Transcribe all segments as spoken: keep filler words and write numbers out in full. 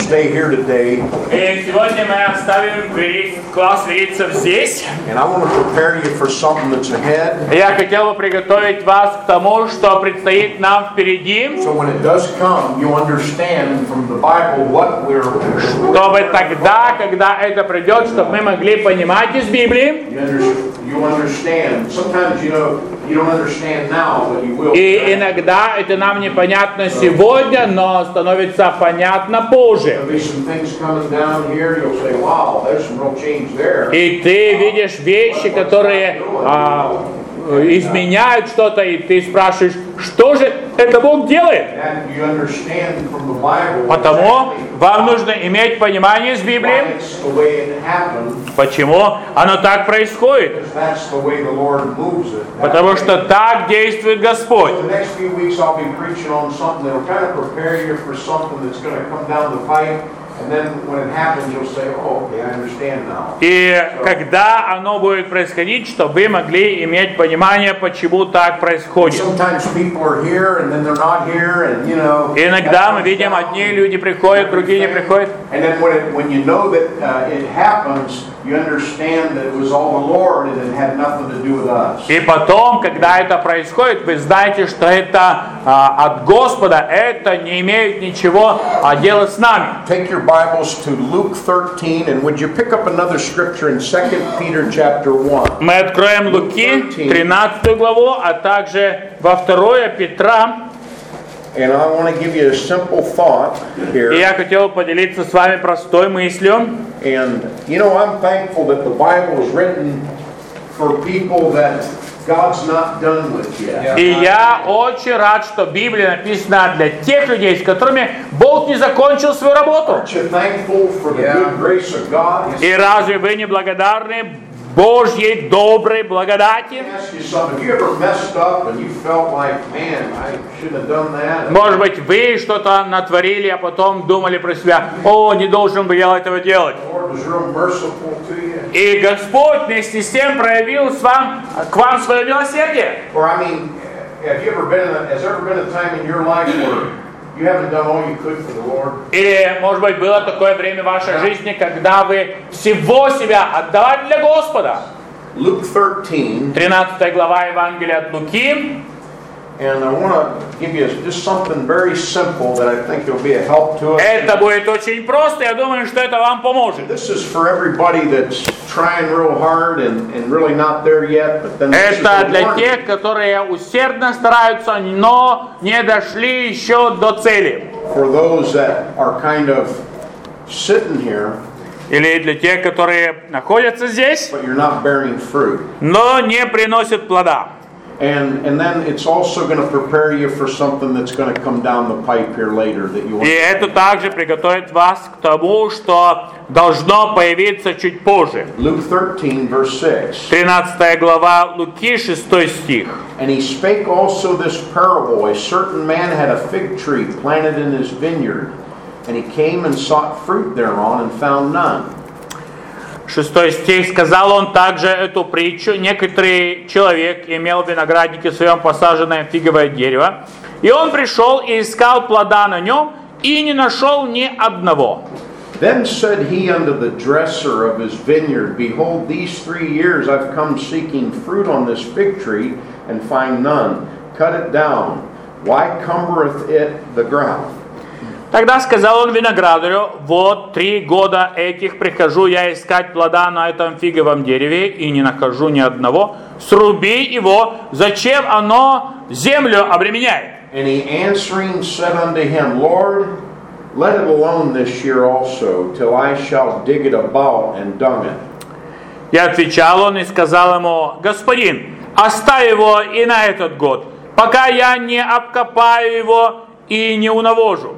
stay here today. И сегодня мы оставим класс верийцев здесь. And I want to prepare you for something that's ahead. Я хотел бы приготовить вас к тому, что предстоит нам впереди. So when it does come, you understand from the Bible what we're. Чтобы тогда, когда это придет, чтобы мы могли понимать из Библии. You understand. Sometimes you know you don't understand now, but you will. И иногда это нам непонятно сегодня, но становится понятно позже. И ты видишь вещи, которые а, изменяют что-то, и ты спрашиваешь, что же это Бог делает? Потому вам нужно иметь понимание из Библии, почему оно так происходит. Потому что так действует Господь. И когда оно будет происходить, чтобы вы могли иметь понимание, почему так происходит. Иногда мы видим, одни люди приходят, другие не приходят. И потом, когда это происходит, вы знаете, что это а, от Господа, это не имеет ничего а, дела с нами. Take your Bibles to Luke thirteen, and would you pick up another scripture in Second Peter chapter one? Мы откроем Луки тринадцатую главу, а также во второе Петра. And I want to give you a simple thought here. И я хотел поделиться с вами простой мыслью. And you know, I'm thankful that the Bible is written for people that God's not done with yet. И я очень рад, что Библия написана для тех людей, с которыми Бог не закончил свою работу. Aren't you thankful for the good grace of God? И разве вы не благодарны Божьей доброй благодати? Может быть, вы что-то натворили, а потом думали про себя: о, не должен бы я этого делать. И Господь вместе с тем проявил с вам, к вам свое милосердие. Или, может быть, было такое время в вашей жизни, когда вы всего себя отдавали для Господа. Luke thirteen. тринадцатая глава Евангелия от Луки. And I want to give you just something very simple that I think will be a help to us. Это будет очень просто, я думаю, что это вам поможет. This is for everybody that's trying real hard and, and really not there yet, but then Это для тех, которые усердно стараются, но не дошли еще до цели. For those that are kind of sitting here, или для тех, которые находятся здесь, but you're not bearing fruit. Но не приносят плода. And and then it's also going to prepare you for something that's going to come down the pipe here later that you want. И это также приготовит вас к тому, что должно появиться чуть позже. Luke thirteen verse six. тринадцатая глава Луки, шестой стих. And he spake also this parable: a certain man had a fig tree planted in his vineyard, and he came and sought fruit thereon and found none. Шестой стих. Сказал он также эту притчу: некоторый человек имел в винограднике своем посаженное фиговое дерево, и он пришел и искал плода на нем, и не нашел ни одного. Then said he unto the dresser of his vineyard, Behold, these three years I've come seeking fruit on this fig tree, and find none. Cut it down. Why cumbereth it the ground? Тогда сказал он виноградарю: вот три года этих прихожу я искать плода на этом фиговом дереве, и не нахожу ни одного. Сруби его, зачем оно землю обременяет? And he answering said unto him, Lord, let it alone this year also, till I shall dig it about and dung it. И отвечал он и сказал ему: Господин, оставь его и на этот год, пока я не обкопаю его и не унавожу.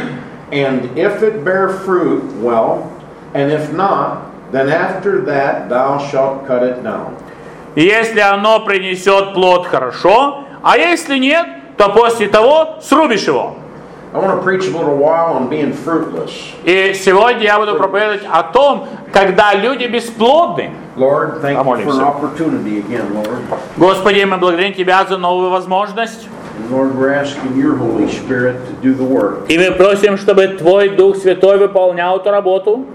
And if it bear fruit, well, and if not, then after that thou shalt cut it down. И если оно принесет плод, хорошо, а если нет, то после того срубишь его. I want to preach a little while on being fruitless. И сегодня я буду проповедовать о том, когда люди бесплодны. Lord, thank you for an opportunity again, Lord. Господи, мы благодарим Тебя за новую возможность. And Lord, we're asking your Holy Spirit to do the work. И мы просим, чтобы Твой Дух Святой выполнял эту работу.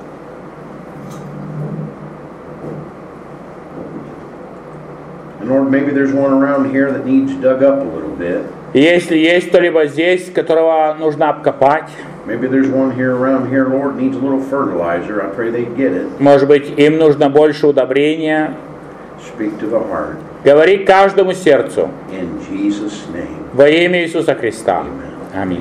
And Lord, maybe there's one around here that needs dug up a little bit. Если есть кто-либо здесь, которого нужно обкопать, Maybe there's one here around here, Lord, needs a little fertilizer. I pray they get it. может быть, им нужно больше удобрения. Speak to the heart. Говори каждому сердцу In Jesus' name. во имя Иисуса Христа. Аминь.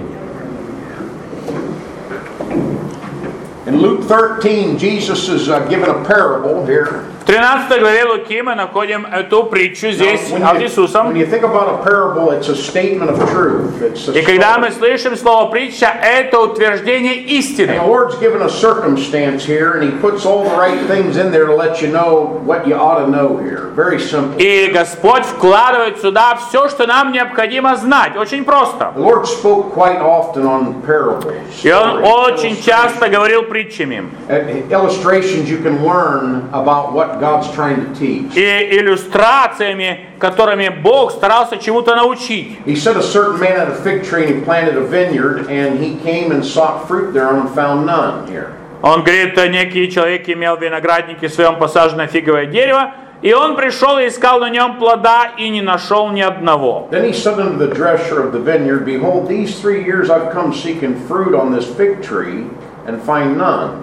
In Luke thirteen, Jesus is uh, given a parable here. В тринадцатой главе Луки мы находим эту притчу здесь Now, when от you- Иисусом. When you think about a parable, it's a statement of truth. It's a И когда мы story. слышим слово притча, это утверждение And истины. the Lord's given a circumstance here, and He puts all the right things in there to let you know what you ought to know here. Very simple. И Господь вкладывает сюда все, что нам необходимо знать. Очень просто. The Lord spoke quite often on parables. И Он stories, очень часто говорил притчами. illustrations. Illustrations you can learn about what God's trying to teach. И иллюстрациями, которыми Бог старался чему-то научить. He said a certain man had a fig tree and he planted a vineyard, and he came and sought fruit thereon and found none here. Он говорит, некий человек имел в винограднике своем посаженное фиговое дерево, и он пришел и искал на нем плода, и не нашел ни одного. Then he said unto the dresser of the vineyard, Behold, these three years I've come seeking fruit on this fig tree, and find none.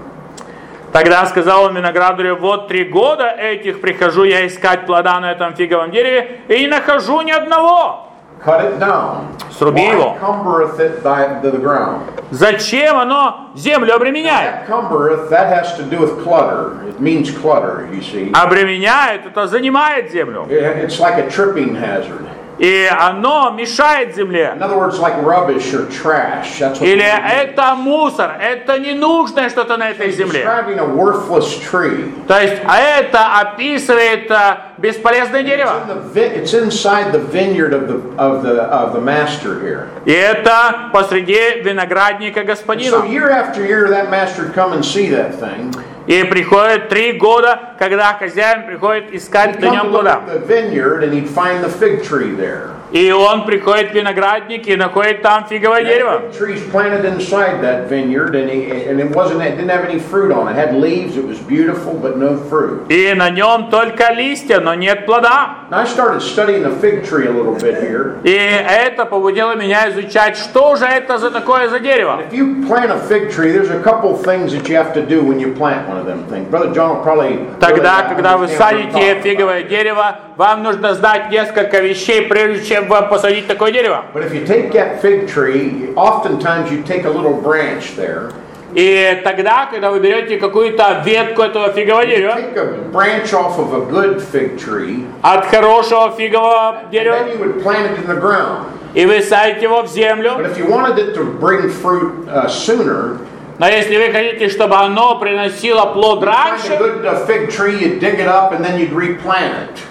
Тогда сказал он виноградарю: вот три года этих прихожу я искать плода на этом фиговом дереве, и не нахожу ни одного. Cut it down. Сруби его. Why cumbereth it thy- the ground? Зачем оно землю обременяет? That cumbereth, that has to do with clutter. It means clutter, you see. Обременяет, это занимает землю. It- It's like a tripping hazard. И оно мешает земле. In other words, like rubbish or trash. That's what Или it means. это мусор, это ненужное что-то на этой It's земле. describing a worthless tree. То есть, а это описывает а, бесполезное It's, дерево. in the vi- it's inside the vineyard of the of the of the master here. И это посреди виноградника So господина. year after year, that master would come and see that thing. И приходит три года, когда хозяин приходит искать He'd на come to нем look плода. at the vineyard and he'd find the fig tree there. И он приходит в виноградник и находит там фиговое That дерево. fig tree's planted inside that vineyard, and, he, and it wasn't. It didn't have any fruit on it. It had leaves. It was beautiful, but no fruit. И на нем только листья, но нет плода. And I started studying the fig tree a little bit here. И это побудило меня изучать, что же это за такое за дерево. If you plant a fig tree, there's a couple things that you have to do when you plant one of them things. Brother John will probably. Тогда, really когда вы understand what I'm садите talking about. фиговое дерево, вам нужно знать несколько вещей, прежде чем вам посадить такое дерево. But if you take that fig tree, oftentimes you take a little branch there. И тогда, когда вы берете какую-то ветку этого фигового дерева, Take a branch off of a good fig tree, от хорошего фигового and дерева, then you would plant it in the ground. и вы садите его в But землю. if you wanted it to bring fruit uh, sooner, Но если вы хотите, чтобы оно приносило плод find a раньше, good uh, fig tree, you'd dig it up, and then you'd replant it.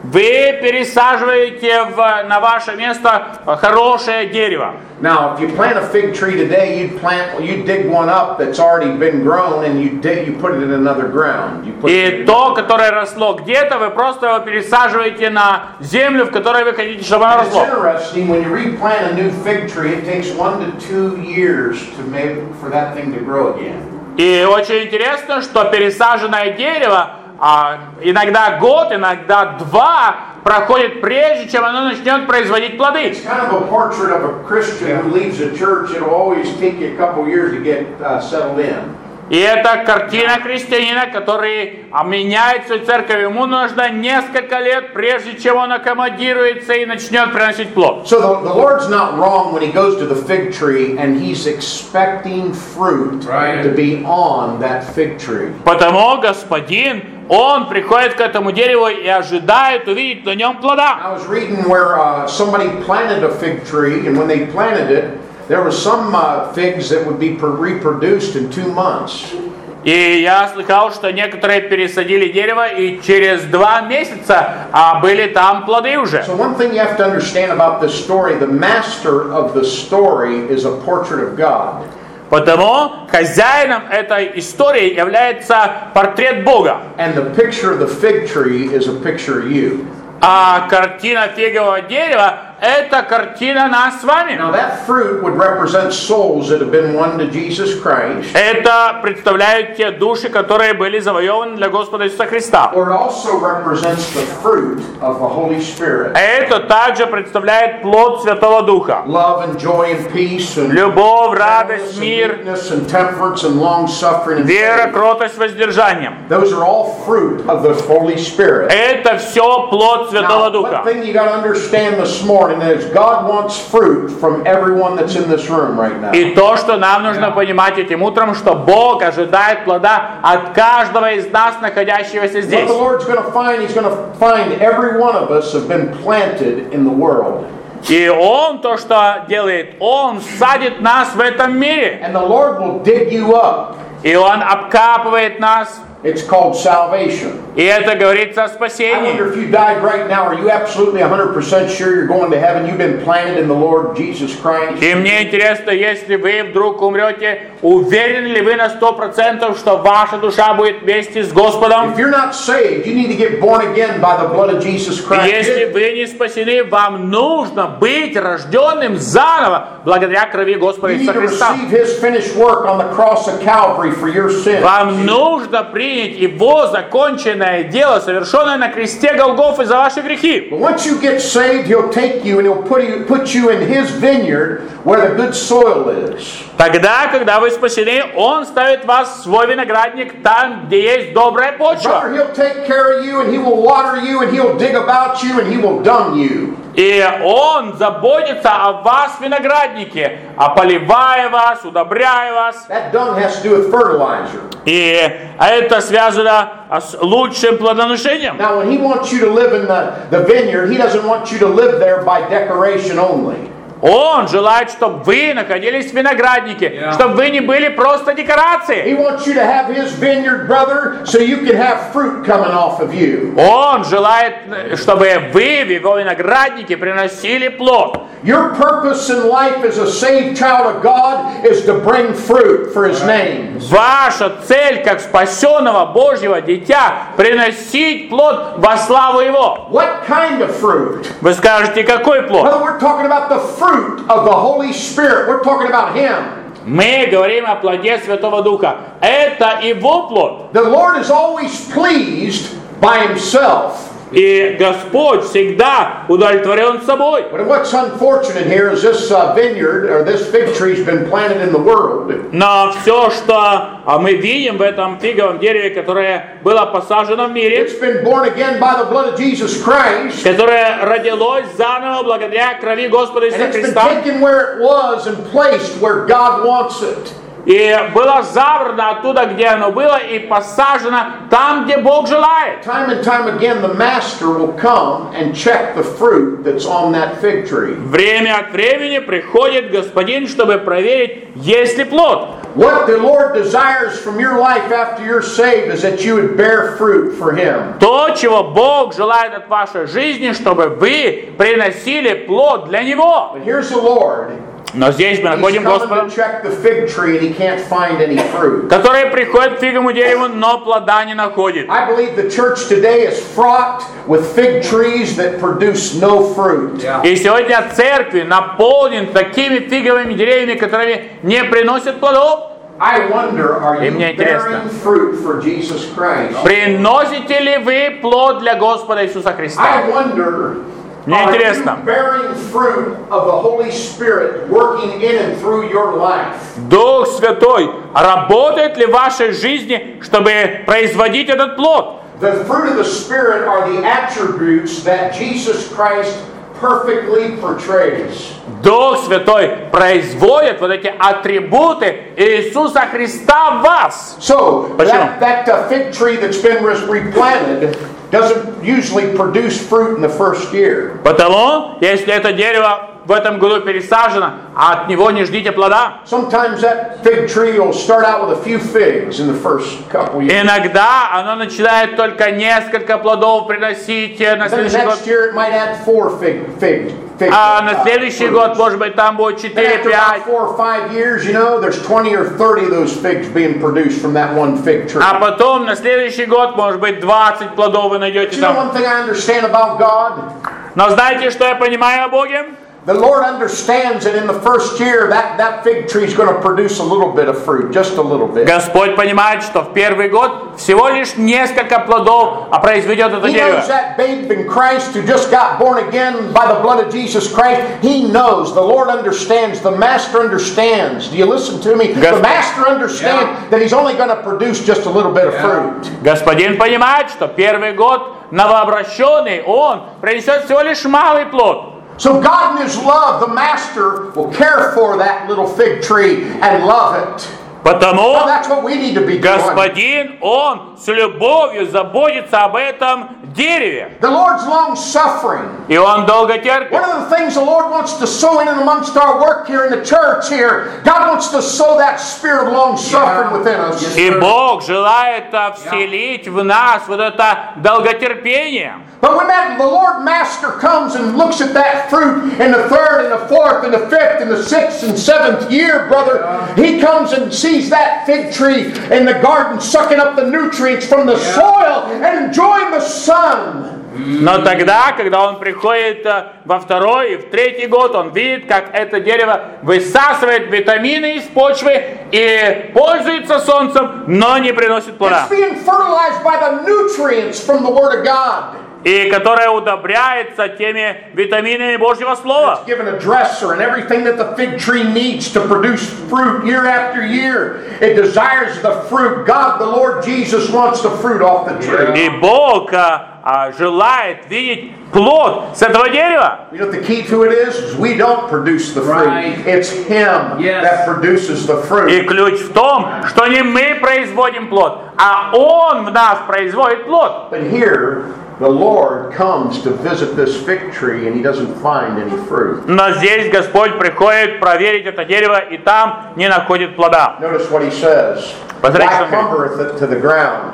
вы пересаживаете в, на ваше место хорошее дерево. Now, if you plant a fig tree today, you'd plant, you'd dig one up that's already been grown, and you dig, you put it in another ground. You put it И in то, которое росло где-то, вы просто его пересаживаете на землю, в которой вы хотите, чтобы оно It's росло. interesting, when you replant a new fig tree, it takes one to two years to make, for that thing to grow again. И очень интересно, что пересаженное дерево а, иногда год, иногда два проходит, прежде чем оно начнет производить плоды. It's kind of a portrait of a Christian who leaves the church. It'll always take you a couple years to get uh, settled in. И это картина христианина, который а, меняет свою церковь. Ему нужно несколько лет, прежде чем он аккомодируется и начнет приносить плод. So the, the Lord's not wrong when He goes to the fig tree and He's expecting fruit Right. to be on that fig tree. Потому Господин, Он приходит к этому дереву и ожидает увидеть на нем плода. I was reading where uh, somebody planted a fig tree, and when they planted it, there were some uh, figs that would be per- reproduced in two months. И я слыхал, что некоторые пересадили дерево, и через два месяца а, были там плоды уже. So one thing you have to understand about this story, the master of the story is a portrait of God. Потому хозяином этой истории является портрет Бога. And the picture of the fig tree is a picture of you. А картина фигового дерева это картина нас с вами. Now that fruit would represent souls that have been won to Jesus Christ. Это представляют те души, которые были завоеваны для Господа Иисуса Христа. Or it also represents the fruit of the Holy Spirit. Это также представляет плод Святого Духа. Love and joy and peace and Любовь, радость, мир, meekness and temperance and long suffering and вера, faith. кротость, воздержание. Those are all fruit of the Holy Spirit. Это все плод Святого Now, Духа. one thing you got to understand this morning is God wants fruit from everyone that's in this room right now. И то, что нам нужно понимать этим утром, что Бог ожидает плода от каждого из нас, находящегося What здесь. the Lord's going to find, He's going to find every one of us have been planted in the world. И Он то, что делает, Он садит нас в этом мире. And the Lord will dig you up. И Он обкапывает нас. It's called salvation. И это говорится о I wonder спасении. if you died right now, are you absolutely one hundred percent sure you're going to heaven? You've been planted in the Lord Jesus Christ? И мне интересно, если вы вдруг умрете, уверены ли вы на сто процентов, что ваша душа будет вместе с Господом? If you're not saved, you need to get born again by the blood of Jesus И Christ. если вы не спасены, вам нужно быть рожденным заново благодаря крови Господа You need Иисуса to Христа. receive His finished work on the cross of Calvary for your sins. Вам нужно принять Его законченное дело, совершенное на кресте Голгофы за ваши грехи. But once you get saved, He'll take you and He'll put you, put you in His vineyard where the good soil is. Тогда, когда вы спасены, Он ставит вас в свой виноградник там, где есть добрая почва. Brother, He'll take care of you and He will water you and He'll dig about you and He will dung you. И Он заботится о вас в винограднике, поливая вас, удобряя вас. That dung has to do with fertilizer. И это связано с лучшим плодоношением. Now, when He wants you to live in the, the vineyard, He doesn't want you to live there by decoration only. Он желает, чтобы вы находились в винограднике, Yeah. чтобы вы не были просто декорацией. He wants you to have His vineyard, brother, so you can have fruit coming off of you. Он желает, чтобы вы в Его винограднике приносили плод. Your purpose in life as a saved child of God is to bring fruit for His name. Ваша цель, как спасенного Божьего дитя, приносить плод во славу Его. What kind of fruit? Вы скажете, какой плод? Brother, we're talking about the fruit of the Holy Spirit. We're talking about Him. Мы говорим о плоде Святого Духа. Это Его плод. The Lord is always pleased by Himself. И Господь всегда удовлетворен собой. But what's unfortunate here is this uh, vineyard or this fig tree has been planted in the world. Но все, что мы видим в этом фиговом дереве, которое было посажено в мире, It's been born again by the blood of Jesus Christ. которое родилось заново благодаря крови Господа And Иисуса it's been Христа, taken where it was and placed where God wants it. и было забрано оттуда, где оно было, и посажено там, где Бог желает. Time and time again, the master will come and check the fruit that's on that fig tree. Время от времени приходит Господин, чтобы проверить, есть ли плод. What the Lord desires from your life after you're saved is that you would bear fruit for Him. То, чего Бог желает от вашей жизни, чтобы вы приносили плод для Него. But here's the Lord. Но здесь мы He's находим coming Господа, to check the fig tree and He can't find any fruit. который приходит к фиговому дереву, но плода не находит. I believe the church today is fraught with fig trees that produce no fruit. Yeah. И сегодня церкви наполнен такими фиговыми деревьями, которые не приносят плодов. I wonder, are И you мне интересно. bearing fruit for Jesus Christ? Приносите ли вы плод для Господа Иисуса Христа? I wonder, Мне are интересно. you bearing fruit of the Holy Spirit working in and through your life? Дух Святой работает ли в вашей жизни, чтобы производить этот плод? The fruit of the Spirit are the attributes that Jesus Christ perfectly portrays. Дух Святой производит вот эти атрибуты Иисуса Христа в вас. So, Почему? that, that uh, fig tree that's been re- replanted doesn't usually produce fruit in the first year. Потому, если это дерево в этом году пересажено, а от него не ждите плода. Sometimes that fig tree will start out with a few figs in the first couple years. Иногда оно начинает только несколько плодов приносить э, на Then the следующий год. next year it might add four fig, fig, fig А uh, на следующий fruits. год, может быть, там будет Then четыре after пять. about four or five years, you know, there's twenty or thirty of those figs being produced from that one fig tree. А потом на следующий год, может быть, двадцать плодов вы найдете You know там. one thing I understand about God? Но знаете, что я понимаю о Боге? The Lord understands that in the first year that, that fig tree is going to produce a little bit of fruit, just a little bit. Господь понимает, что в первый год всего лишь несколько плодов а произведет это He дерево. knows that babe in Christ who just got born again by the blood of Jesus Christ. He knows. The Lord understands. The Master understands. Do you listen to me? The Master understands that He's only going to produce just a little bit of fruit. Господин понимает, что первый год новообращенный, он принесет всего лишь малый плод. So God in His love, the Master, will care for that little fig tree and love it. Потому Well, that's what we need to be doing. Господин, Он с любовью заботится об этом дереве. The Lord's long suffering. И Он долго терпит. One of the things the Lord wants to sow in and amongst our work here in the church here, God wants to sow that spirit of long suffering yeah. within us. И Бог желает вселить в нас вот это долготерпение. But when that, the Lord Master comes and looks at that fruit in the third and the fourth and the fifth and the sixth and seventh year, brother, He comes and sees that fig tree in the garden sucking up the nutrients from the soil and enjoying the sun. Но тогда, когда он приходит во второй и в третий год, он видит, как это дерево высасывает витамины из почвы и пользуется солнцем, но не приносит плода. It's being fertilized by the nutrients from the Word of God. И которая удобряется теми витаминами Божьего Слова. It's given a dresser and everything that the fig tree needs to produce fruit year after year. It desires the fruit. God, the Lord Jesus, wants the fruit off the tree. И Бог а, а, желает видеть плод с этого дерева. You know what the key to it is? Is we don't produce the fruit. Right. It's Him Yes. that produces the fruit. И ключ в том, что не мы производим плод, а Он в нас производит плод. But here, the Lord comes to visit this fig tree and He doesn't find any fruit. Но здесь Господь приходит проверить это дерево и там не находит плода. Notice what He says. Посмотрите, Why что он говорит. cumbereth it to the ground?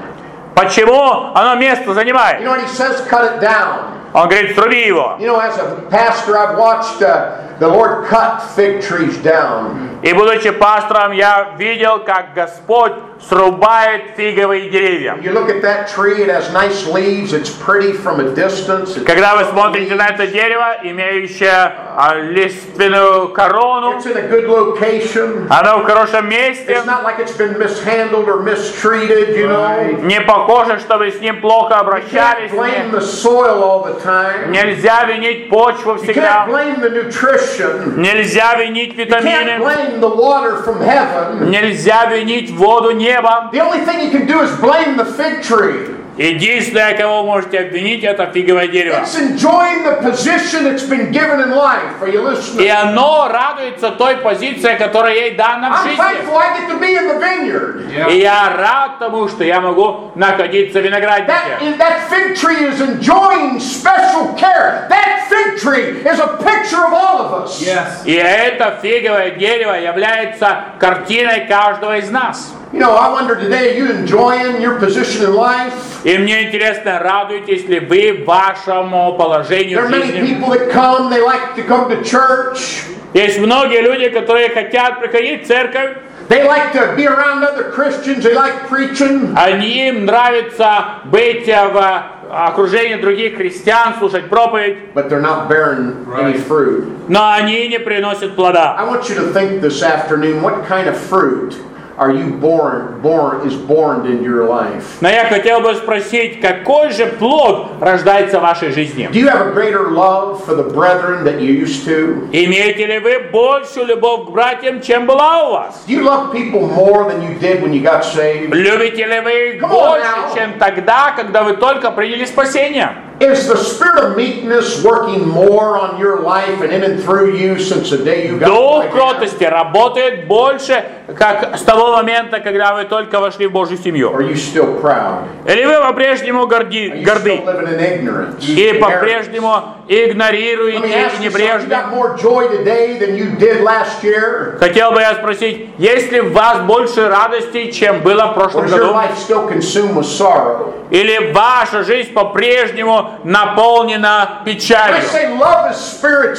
Почему оно место You занимает? know what He says? Cut it down. Он говорит, сруби его. You know, as a pastor, I've watched uh, the Lord cut fig trees down. И будучи пастором, я видел, как Господь срубает фиговые деревья. You look at that tree, it has nice leaves, it's pretty from a distance. It's Когда вы смотрите на это дерево, имеющее а, лиственную корону, It's in a good location. оно в хорошем месте, It's not like it's been mishandled or mistreated, you know. не похоже, чтобы с ним плохо You обращались. can't blame Не- the soil all the time. Нельзя винить почву You всегда. can't blame the nutrition. Нельзя винить You can't витамины. blame the water from heaven. Нельзя винить воду неба. The only thing you can do is blame the fig tree. Единственное, кого вы можете обвинить, это фиговое дерево. It's enjoying the position it's been given in life. Are you И listening? оно радуется той позиции, которая ей дана в I'm жизни. thankful I get to be in the vineyard. И я рад тому, что я могу находиться в винограднике. That, that fig tree is enjoying special care. That fig tree is a picture of all of us. Yes. И это фиговое дерево является картиной каждого из нас. You know, I wonder today, are you enjoying your position in life? И мне интересно, радуетесь ли вы вашему положению There are в many жизни? people that come, they like to come to church. Есть многие люди, которые хотят приходить в церковь, They like to be around other Christians. They like preaching. они им нравится быть в окружении других христиан, слушать проповедь, But they're not bearing any fruit. но они не приносят плода. I want you to think this afternoon, what kind of fruit are you born, born, is born into your life? Но я хотел бы спросить, какой же плод рождается в вашей жизни? Do you have a greater love for the brethren that you used to? Имеете ли вы большую любовь к братьям, чем была у вас? Do you love people more than you did when you got saved? Любите ли вы их Come on больше, now. чем тогда, когда вы только приняли спасение? Is the spirit of meekness working more on your life and in and through you since the day you got Дух born again? кротости работает больше, как с того момента, когда вы только вошли в Божью Or семью. are you still proud? Или вы по-прежнему горди, Are you горды still living in ignorance? и по-прежнему Let me игнорируете ask и you something. You небрежны? got more joy today than you did last year? Хотел бы я спросить, есть ли в вас больше радости, чем было в Or прошлом is your году? life still consumed with sorrow? Или ваша жизнь по-прежнему наполнена I печалью? say love is spiritual.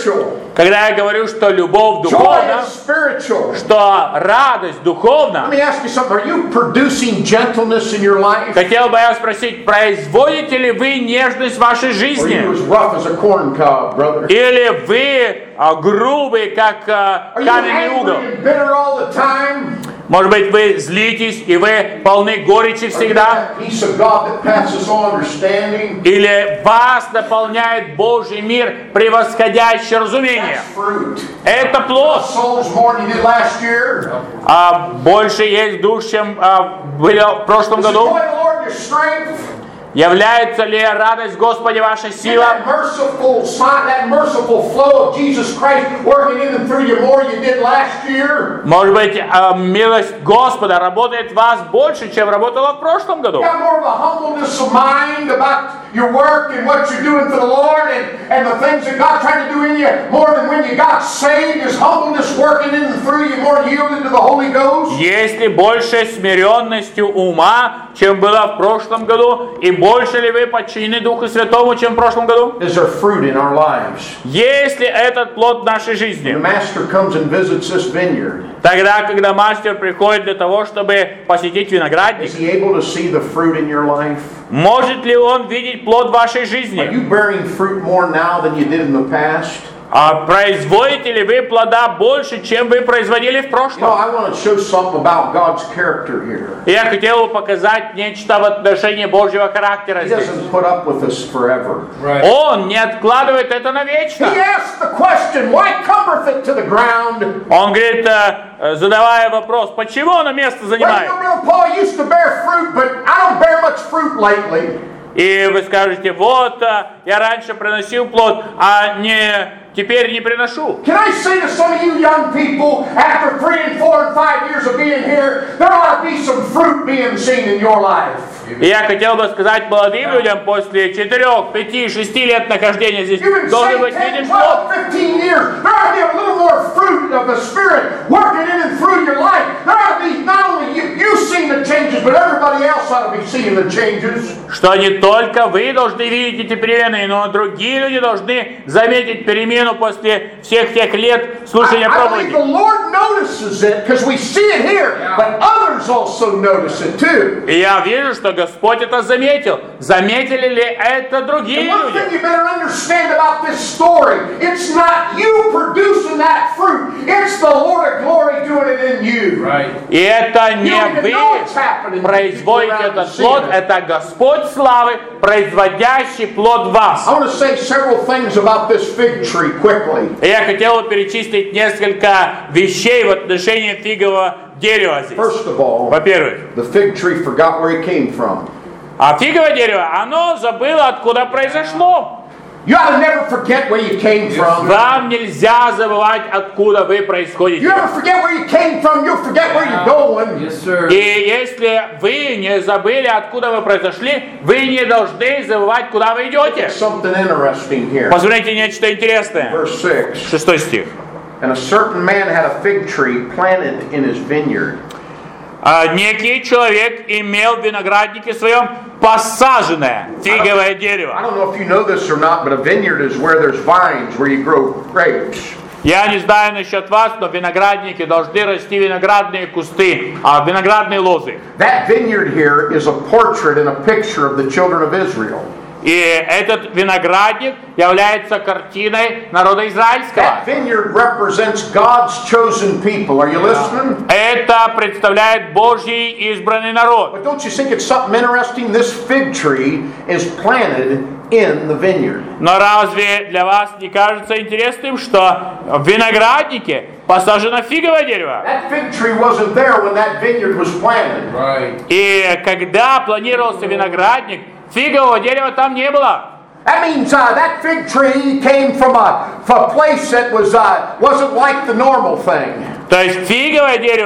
Когда я говорю, что любовь Joy духовна, is spiritual. что радость Let духовна, me ask you something. Are you producing gentleness in your life? хотел бы я спросить, производите ли вы нежность в вашей Or are you жизни? as rough as a corn cob, brother? Или вы а, грубый, как а, Are you каменный угол? angry and bitter all the time? Может быть, вы злитесь, и вы полны горечи Are you всегда? that peace of God that passes all understanding? Или вас наполняет Божий мир, превосходящий разумение? That's fruit. Это плод. Souls more than you did last year. А больше есть душ, чем а, было в прошлом Is the году. joy of the Lord your strength? Является ли радость Господи ваша And сила? that merciful sign, that merciful flow of Jesus Christ working in and through you more than you did last year? Может быть, а, милость Господа работает в вас больше, чем работала в прошлом году? You got more of a humbleness of mind about your work and what you're doing for the Lord and, and the things that God's trying to do in you more than when you got saved. Is humbleness working in and through you more yielded to the Holy Ghost? Есть ли больше смиренностью ума, чем было в прошлом году? И больше ли вы подчинены Духу Святому, чем в прошлом году? Is there fruit in our lives? Есть ли этот плод в нашей The жизни? Master comes and visits this vineyard. Тогда, когда мастер приходит для того, чтобы посетить виноградник, Is he able to see the fruit in your life? может ли он видеть плод в вашей Are жизни? you bearing fruit more now than you did in the past? А производите ли вы плода больше, чем вы производили в You know, прошлом? I want to show something about God's character here. Я хотел бы показать нечто в отношении Божьего характера He здесь. doesn't put up with us forever. Он не откладывает это навечно. He asked the question, why cometh it to the ground? Он говорит, э, задавая вопрос, почему оно место Well, you занимает? know, Brother Paul used to bear fruit, but I don't bear much fruit lately. И вы скажете, вот, э, я раньше приносил плод, а не теперь не приношу. Can I say to some of you young people, after three and four and five years of being here, there ought to be some fruit being seen in your life. И я хотел бы сказать молодым людям, после четырех, пяти, шести лет нахождения здесь, You've been должен saved быть ten, виден twelve, плод. fifteen years. There ought to be a little more fruit of the Spirit working in and through your life. There ought to be not only you, you seeing the changes, but everybody else ought to be seeing the changes. Что не только вы должны видеть эти перемены, но и другие люди должны заметить перемену после всех тех лет I, слушания I believe проповеди. the Lord notices it because we see it here, but others also notice it too. И я вижу, что Господь это заметил. Заметили ли это другие And one thing люди? you better understand about this story, it's not you producing that fruit, it's the Lord of glory doing it in you. Right. И это не You don't even know it's вы happening. производите People around этот to see плод, it. это Господь славы, производящий плод в вас. I want to say several things about this fig tree quickly. И я хотел бы перечислить несколько вещей в отношении фигового дерева здесь. First of all, Во-первых, the fig tree forgot where he came from. а фиговое дерево, оно забыло, откуда произошло. You ought to never forget where you came from. Вам нельзя забывать, откуда вы You происходите. ever forget where you came from, you'll forget where you're going. Yes, sir. И если вы не забыли, откуда вы произошли, вы не должны забывать, куда вы идете. Something interesting here. Посмотрите нечто интересное. Verse six. Шестой стих. And a certain man had a fig tree planted in his vineyard. А, некий человек имел в винограднике своем посаженное фиговое I дерево. don't know if you know this or not, but a vineyard is where there's vines, where you grow grapes. Я не знаю насчет вас, но в винограднике должны расти виноградные кусты, а виноградные лозы. That vineyard here is a portrait and a picture of the children of Israel. И этот виноградник является картиной народа израильского. That vineyard represents God's chosen people. Are you listening? Это представляет Божий избранный народ. But don't you think it's something interesting? This fig tree is planted in the vineyard. Но разве для вас не кажется интересным, что в винограднике посажено фиговое дерево? That fig tree wasn't there when that vineyard was planted. Right. И когда планировался виноградник, фигового дерева там не было. That means uh, that fig tree came from a, from a place that was uh, wasn't like the normal thing. То есть фиговое дерево,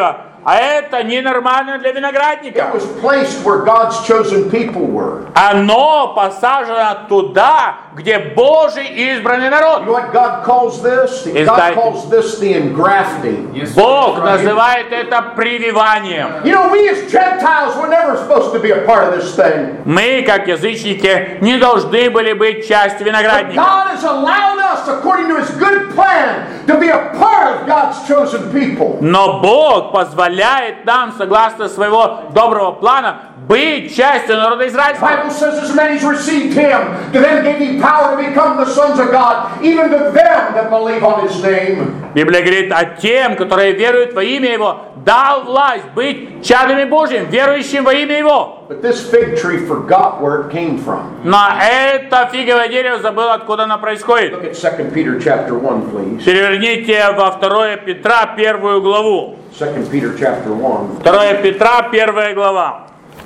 а это ненормально для виноградника. It was placed where God's chosen people were. Оно посажено туда, где Божий избранный народ. You know what God calls this? God calls this the engrafting. Бог называет это прививанием. You know, we as Gentiles were never supposed to be a part of this thing. Мы, как язычники, не должны были быть частью But виноградника. God has allowed us, according to His good plan, to be a part of God's chosen people. Но Бог позволяет нам, согласно своего доброго плана, быть частью народа The израильского. Bible says, as many as received Him, to them gave He power to become the sons of God, even to them that believe on His name. Библия говорит о тем, которые веруют во имя Его, дал власть быть чадами Божьим, верующим во имя Его. But this fig tree forgot where it came from. Но это фиговое дерево забыло, откуда оно происходит. Look at Second Peter chapter one, please. Переверните во второе Петра первую главу. Second Peter chapter one. второе Петра первая глава.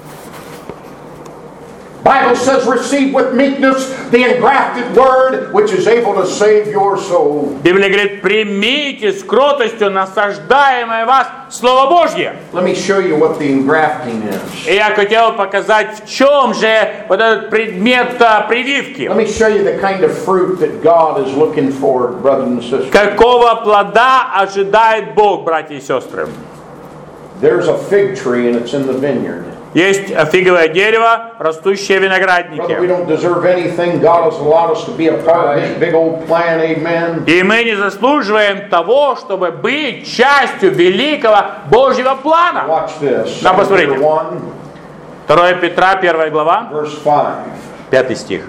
Bible says, receive with meekness the engrafted word, which is able to save your soul. Библия говорит, примите с кротостью насаждаемое вас Слово Божье. Let me show you what the engrafting is. И я хотел показать, в чем же вот этот предмет а, прививки. Let me show you the kind of fruit that God is looking for, brothers and sisters. Какого плода ожидает Бог, братья и сестры? There's a fig tree and it's in the vineyard. Есть фиговое дерево, растущее в Brother, we винограднике. don't deserve anything. God has allowed us to be a part of His big old plan. Amen. И мы не заслуживаем того, чтобы быть частью великого Божьего плана. Watch this. Now, Second посмотрите. Peter one, второе Петра, первая глава, verse five. пятый стих.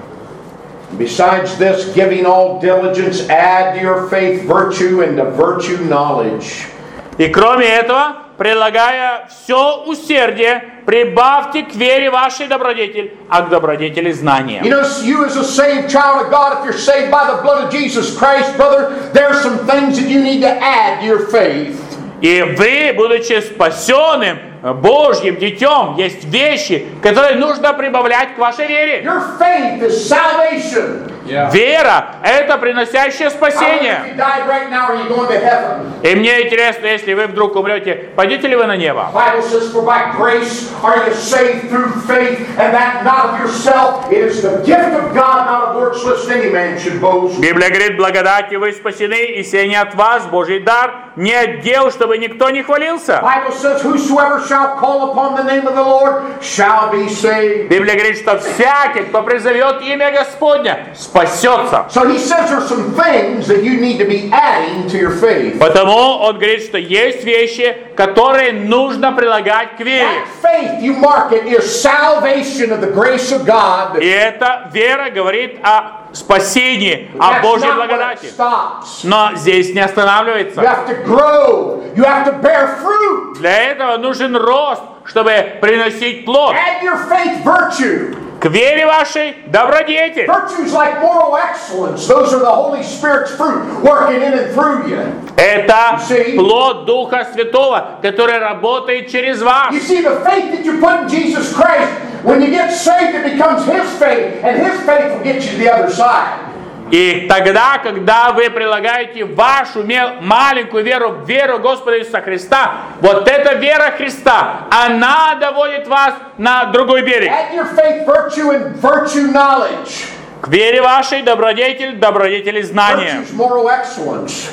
Besides this, giving all diligence, add to your faith virtue, and to virtue knowledge. И кроме этого, прилагая все усердие, прибавьте к вере вашей добродетель, а к добродетели знание. You know, you as a saved child of God, if you're saved by the blood of Jesus Christ, brother, there are some things that you need to add to your faith. И вы, будучи спасенным Божьим детем, есть вещи, которые нужно прибавлять к вашей вере. Your faith is salvation. Вера – это приносящее спасение. If you died right now, are you going to heaven? И мне интересно, если вы вдруг умрете, пойдете ли вы на небо? Bible says, for by grace are you saved through faith, and that not of yourself, it is the gift of God, not of works, lest any man should boast. Библия говорит, благодатью вы спасены, и сие не от вас, Божий дар, не от дел, чтобы никто не хвалился. Bible says, whosoever shall call upon the name of the Lord shall be saved. Библия говорит, что всякий, кто призовет имя Господня, спасется. So he says there's some things that you need to be adding to your faith. Потому он говорит, что есть вещи, которые нужно прилагать к вере. That faith, you mark it, is salvation of the grace of God. И эта вера говорит о спасении, о That's Божьей not where it благодати. stops. Но здесь не You останавливается. have to grow. You have to bear fruit. Для этого нужен рост, чтобы приносить плод. Add your faith virtue. К вере вашей добродетель. Virtues like moral excellence. Those are the Holy Spirit's fruit working in and through you. Это плод Духа Святого, который работает через вас. You see, the faith that you put in Jesus Christ, when you get saved, it becomes His faith, and His faith will get you to the other side. И тогда, когда вы прилагаете вашу маленькую веру в веру Господа Иисуса Христа, вот эта вера Христа, она доводит вас на другой берег. Add your faith virtue and virtue knowledge. К вере вашей добродетель, добродетели знания. Virtue's moral excellence.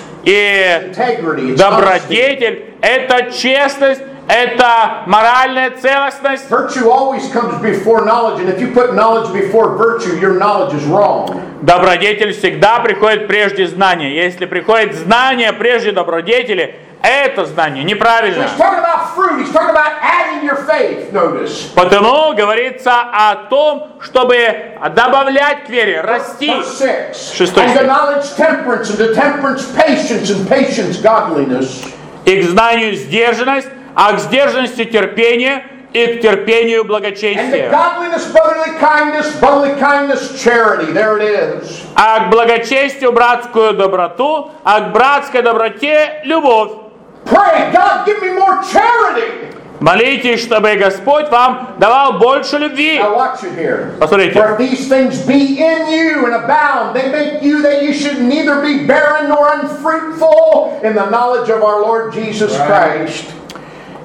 И Integrity. It's honesty. добродетель – это честность, это моральная целостность. Virtue always comes before knowledge, and if you put knowledge before virtue, your knowledge is wrong. Добродетель всегда приходит прежде знания. Если приходит знание прежде добродетели, это знание неправильно. He's talking about fruit. He's talking about adding your faith. Notice. Потому говорится о том, чтобы добавлять к вере, расти. Verse six. Шестой And to стих. knowledge temperance, and to temperance patience, and patience godliness. И к знанию сдержанность, а к сдержанности терпение, и к терпению And to благочестие. godliness, brotherly kindness, brotherly kindness, charity. There it is. А к благочестию братскую доброту, а к братской доброте любовь. Pray, God, give me more charity. Молитесь, чтобы Господь вам давал больше любви. Now watch it here. Посмотрите. For if these things be in you and abound, they make you that you should neither be barren nor unfruitful in the knowledge of our Lord Jesus Christ.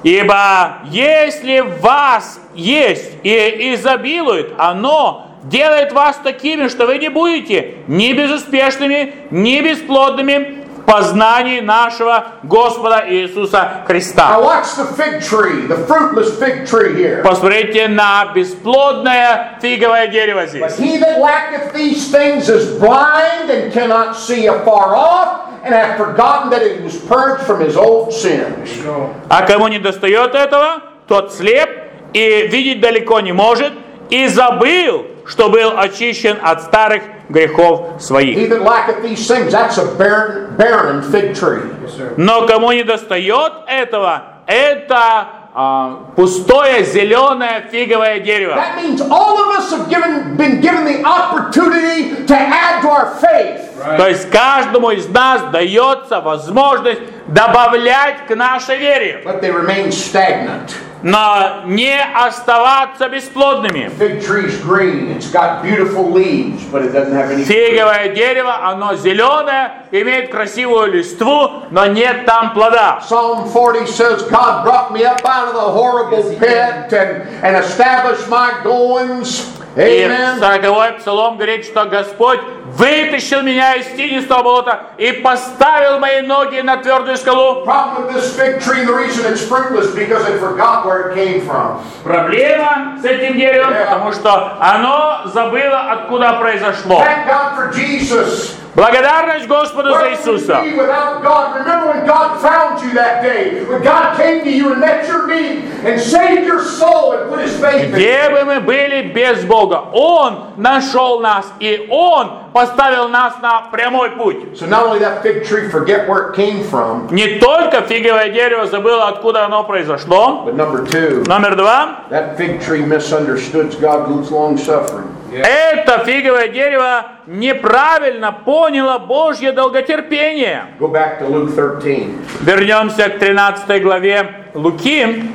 Ибо если в вас есть и изобилует, оно делает вас такими, что вы не будете ни безуспешными, ни бесплодными в познании нашего Господа Иисуса Христа. Now watch the fig tree, the fruitless fig tree here. Посмотрите на бесплодное фиговое дерево здесь. But he that lacketh these things is blind and cannot see afar off, and hath forgotten that it was purged from his old sins. А кому не достает этого, тот слеп и видеть далеко не может, и забыл, что был очищен от старых грехов своих. He that lacketh these things, that's a barren, barren fig tree. Но кому не достает этого, это а, пустое зеленое фиговое дерево. That means all of us have given, been given the opportunity to add to our faith. То есть каждому из нас дается возможность добавлять к нашей вере, But they remain stagnant. но не оставаться бесплодными. Fig tree's green, it's got beautiful leaves, but it doesn't have any fruit. Фиговое дерево, оно зеленое, имеет красивую листву, но нет там плода. Psalm forty says, God brought me up out of the horrible pit and, and established my goings. И Amen. сороковой псалом говорит, что Господь вытащил меня из тинистого болота и поставил мои ноги на твердую скалу. Problem with this fig tree, the reason it's fruitless, because it forgot where it came from. Проблема с этим деревом, Yeah. потому что оно забыло, откуда произошло. Thank God for Jesus. Благодарность Господу за Where would Иисуса. you be without God? Remember when God found you that day, when God came to you and met your need and saved your soul and put His faith in you. Где бы мы были без Бога? Он нашел нас, и Он поставил нас на прямой путь. So not only that fig tree forget where it came from, Не только фиговое дерево забыло, откуда оно произошло. but number two, Номер два. that fig tree misunderstood God's long suffering. Это фиговое дерево неправильно поняло Божье долготерпение. Go back to Luke thirteen. Вернемся к тринадцатой главе Луки.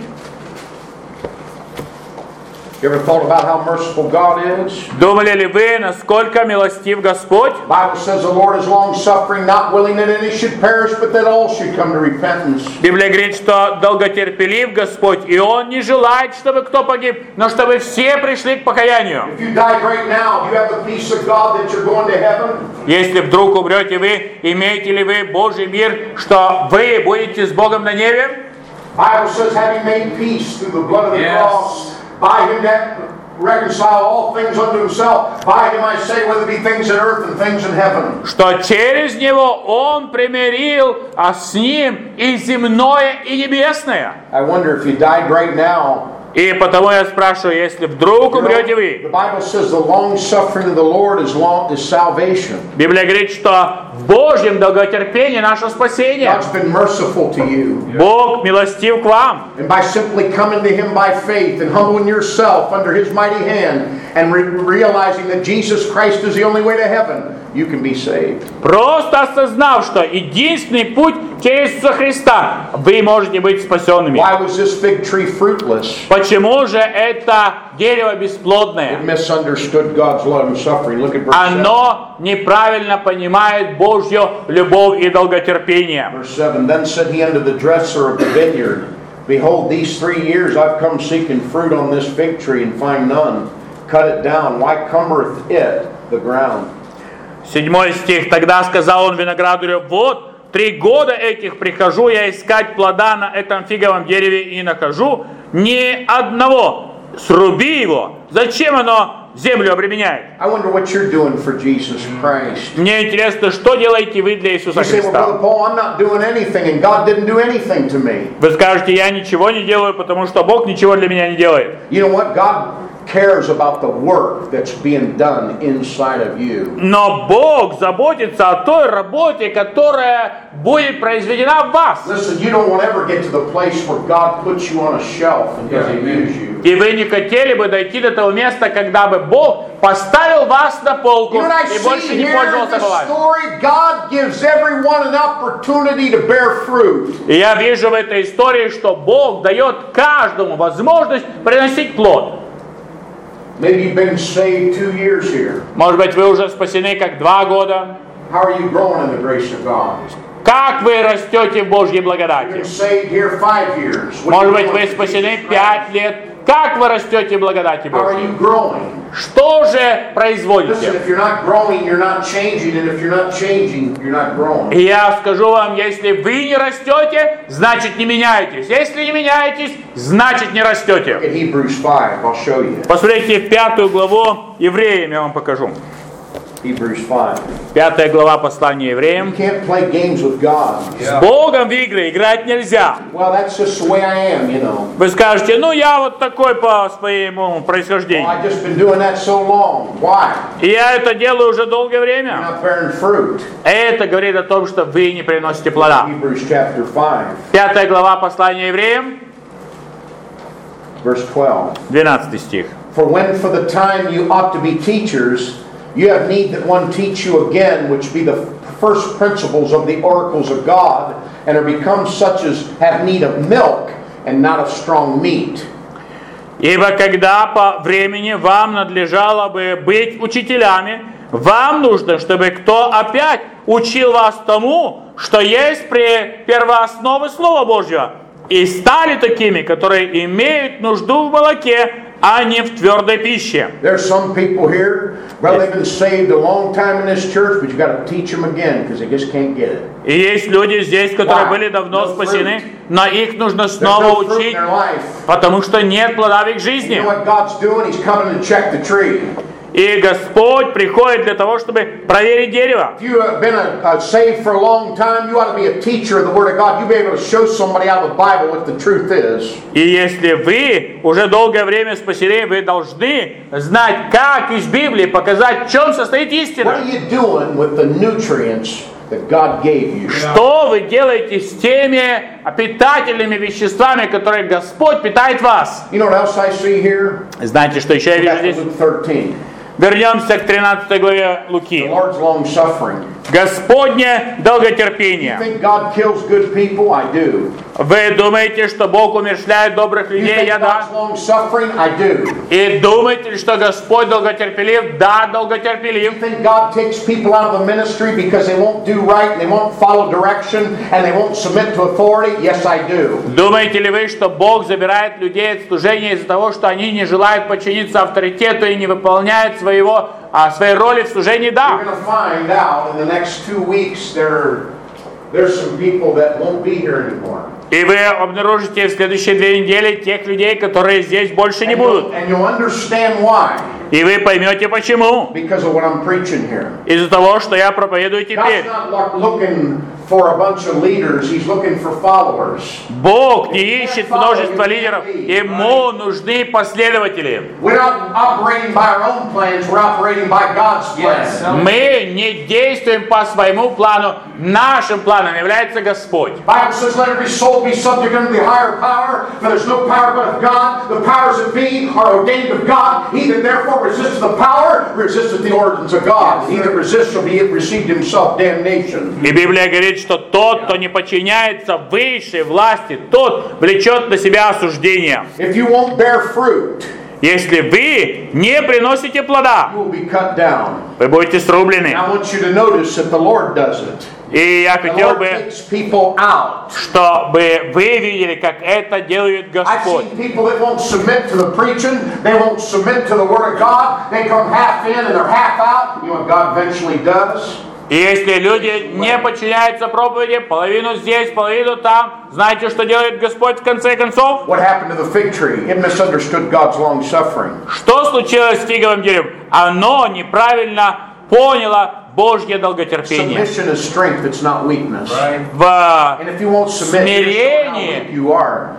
You ever thought about how merciful God is? Думали ли вы, насколько милостив Господь? The Bible says the Lord is long suffering, not willing that any should perish, but that all should come to repentance. Библия говорит, что долготерпелив Господь, и Он не желает, чтобы кто погиб, но чтобы все пришли к покаянию. If you died right now, do you have the peace of God that you're going to heaven? Если вдруг умрете вы, имеете ли вы Божий мир, что вы будете с Богом на небе? The Bible says, having made peace through the blood of the Yes. cross, by Him that reconcile all things unto Himself. By Him I say, whether it be things in earth and things in heaven. Что через Него Он примирил, а с Ним и земное, и небесное. I wonder if you died right now. И потому я спрашиваю, если вдруг You know, умрете the вы, Bible says the long suffering of the Lord is long is salvation. Библия говорит, что в Божьем долготерпении наше спасение. God's been merciful to you. Бог милостив к вам. And by simply coming to Him by faith and humbling yourself under His mighty hand and re- realizing that Jesus Christ is the only way to heaven, you can be saved. Просто осознав, что единственный путь через Иисуса Христа, вы можете быть спасенными. Why was this fig tree fruitless? Почему же это дерево It бесплодное? misunderstood God's love and suffering. Look at verse seven. Оно неправильно понимает Божью любовь и долготерпение. Verse seven. Then said he unto the dresser of the vineyard, Behold, these three years I've come seeking fruit on this fig tree and find none. Cut it down. Why cumbereth it the ground? Седьмой стих. Тогда сказал он виноградарю: вот три года этих прихожу я искать плода на этом фиговом дереве и не нахожу ни одного. Сруби его. Зачем оно землю обременяет? I wonder what you're doing for Jesus Christ. Мне интересно, что делаете вы для Иисуса You say, well, Brother Христа? Paul, I'm not doing anything, and God didn't do anything to me. Вы скажете, я ничего не делаю, потому что Бог ничего для меня не делает. You know what? God cares about the work that's being done inside of you. Но Бог заботится о той работе, которая будет произведена в вас. Listen, you don't want to ever get to the place where God puts you on a shelf and doesn't use you. И вы не хотели бы дойти до того места, когда бы Бог поставил вас на полку You know what I и больше see не here in пользовался this бы вами. story? God gives everyone an opportunity to bear fruit. И я вижу в этой истории, что Бог дает каждому возможность приносить плод. Maybe you've been saved two years here. Может быть, вы уже спасены как два года. How are you growing in the grace of God? Как вы растете в Божьей You've благодати? been saved here five years. What are Может you быть, doing вы for спасены Jesus Christ? пять лет. Как вы растете в благодати How are Божьей? you growing? Что же Listen, производите? if you're not growing, you're not changing, and if you're not changing, you're not growing. И я скажу вам, если вы не растете, значит не меняетесь. Если не меняетесь, значит не растете. Look at Hebrews five, I'll show you. Посмотрите пятую главу Евреям, я вам покажу. Hebrews five. Пятая глава послания You Евреям. can't play games with God. С Богом в игры играть нельзя. Well, that's just the way I am, you know. Вы скажете, ну я вот такой по своему Well, происхождению. I've just been doing that so long. Why? И я это делаю уже долгое You're время. not bearing fruit. Это говорит о том, что вы не приносите плода. Hebrews chapter five, Пятая глава послания Евреям, verse twelve. двенадцатый стих. For when for the time you ought to be teachers, you have need that one teach you again, which be the first principles of the oracles of God, and are become such as have need of milk and not of strong meat. Ибо когда по времени вам надлежало бы быть учителями, вам нужно, чтобы кто опять учил вас тому, что есть при первооснове Слова Божьего, и стали такими, которые имеют нужду в молоке, а не в твердой пище. There's some people here, well, they've been saved a long time in this church, but you got to teach them again because they just can't get it. И есть люди здесь, которые Why? были давно No спасены, fruit. но их нужно There's снова no fruit in учить, their life. потому что нет плода в их You жизни. know what God's doing? He's coming to check the tree. И Господь приходит для того, чтобы проверить дерево. If you have been a, uh, saved for a long time, you ought to be a teacher of the Word of God. You'll be able to show somebody out of the Bible what the truth is. И если вы уже долгое время спасены, вы должны знать, как из Библии показать, в чем состоит What истина. are you doing with the nutrients that God gave you? Что вы делаете с теми питательными веществами, которые Господь питает вас? You know what else I see here? Знаете, что еще я Go вижу back to здесь? Luke thirteen. Вернемся к тринадцатой главе The Луки. Lord's long suffering. Господне You долготерпение. think God kills good people? I do. Вы думаете, что Бог умерщвляет добрых You людей? think Я да. God's long suffering? I do. И думаете, что Господь долготерпелив? Да, You долготерпелив. think God takes people out of the ministry because they won't do right and they won't follow direction and they won't submit to authority? Yes, I do. Думаете ли вы, что Бог забирает людей от служения из-за того, что они не желают подчиниться авторитету и не выполняют своего, а, своей роли в служении? You're Да. going to find out in the next two weeks there, there's some people that won't be here anymore. И вы обнаружите в следующие две недели тех людей, которые здесь больше не And you'll, будут. and you'll understand why И вы поймете почему. because of what I'm preaching here. Из-за того, что я проповедую теперь. God's not lo- looking for a bunch of leaders, He's looking for followers. Бог не ищет множество лидеров. Ему нужны последователи. We're not operating by our own plans, we're operating by God's plan. Мы не действуем по своему плану. Нашим планом является Господь. Bible says, let every soul be subject unto the higher power, for there's no power but of God. The powers that be are ordained of God. He that therefore resists the power, resisteth the ordinance of God. He that resists shall be received himself damnation. И Библия говорит, что тот, кто не подчиняется высшей власти, тот влечет на себя осуждение. If you won't bear fruit, Если вы не приносите плода, you will be cut down. вы будете срублены. And I want you to notice that the Lord does it. И я The хотел Lord бы, takes people out. чтобы вы видели, как это делает I've Господь. seen people that won't submit to the preaching, they won't submit to the Word of God, they come half in and they're half out. You know what God eventually does? И если люди не подчиняются проповеди, половину здесь, половину там, знаете, что делает Господь в конце концов? What happened to the fig tree? It misunderstood God's long suffering. Что случилось с фиговым деревом? Оно неправильно поняло Божье долготерпение. Submission is strength, it's not weakness. В And if you won't submit, you're showing how смирении weak you are.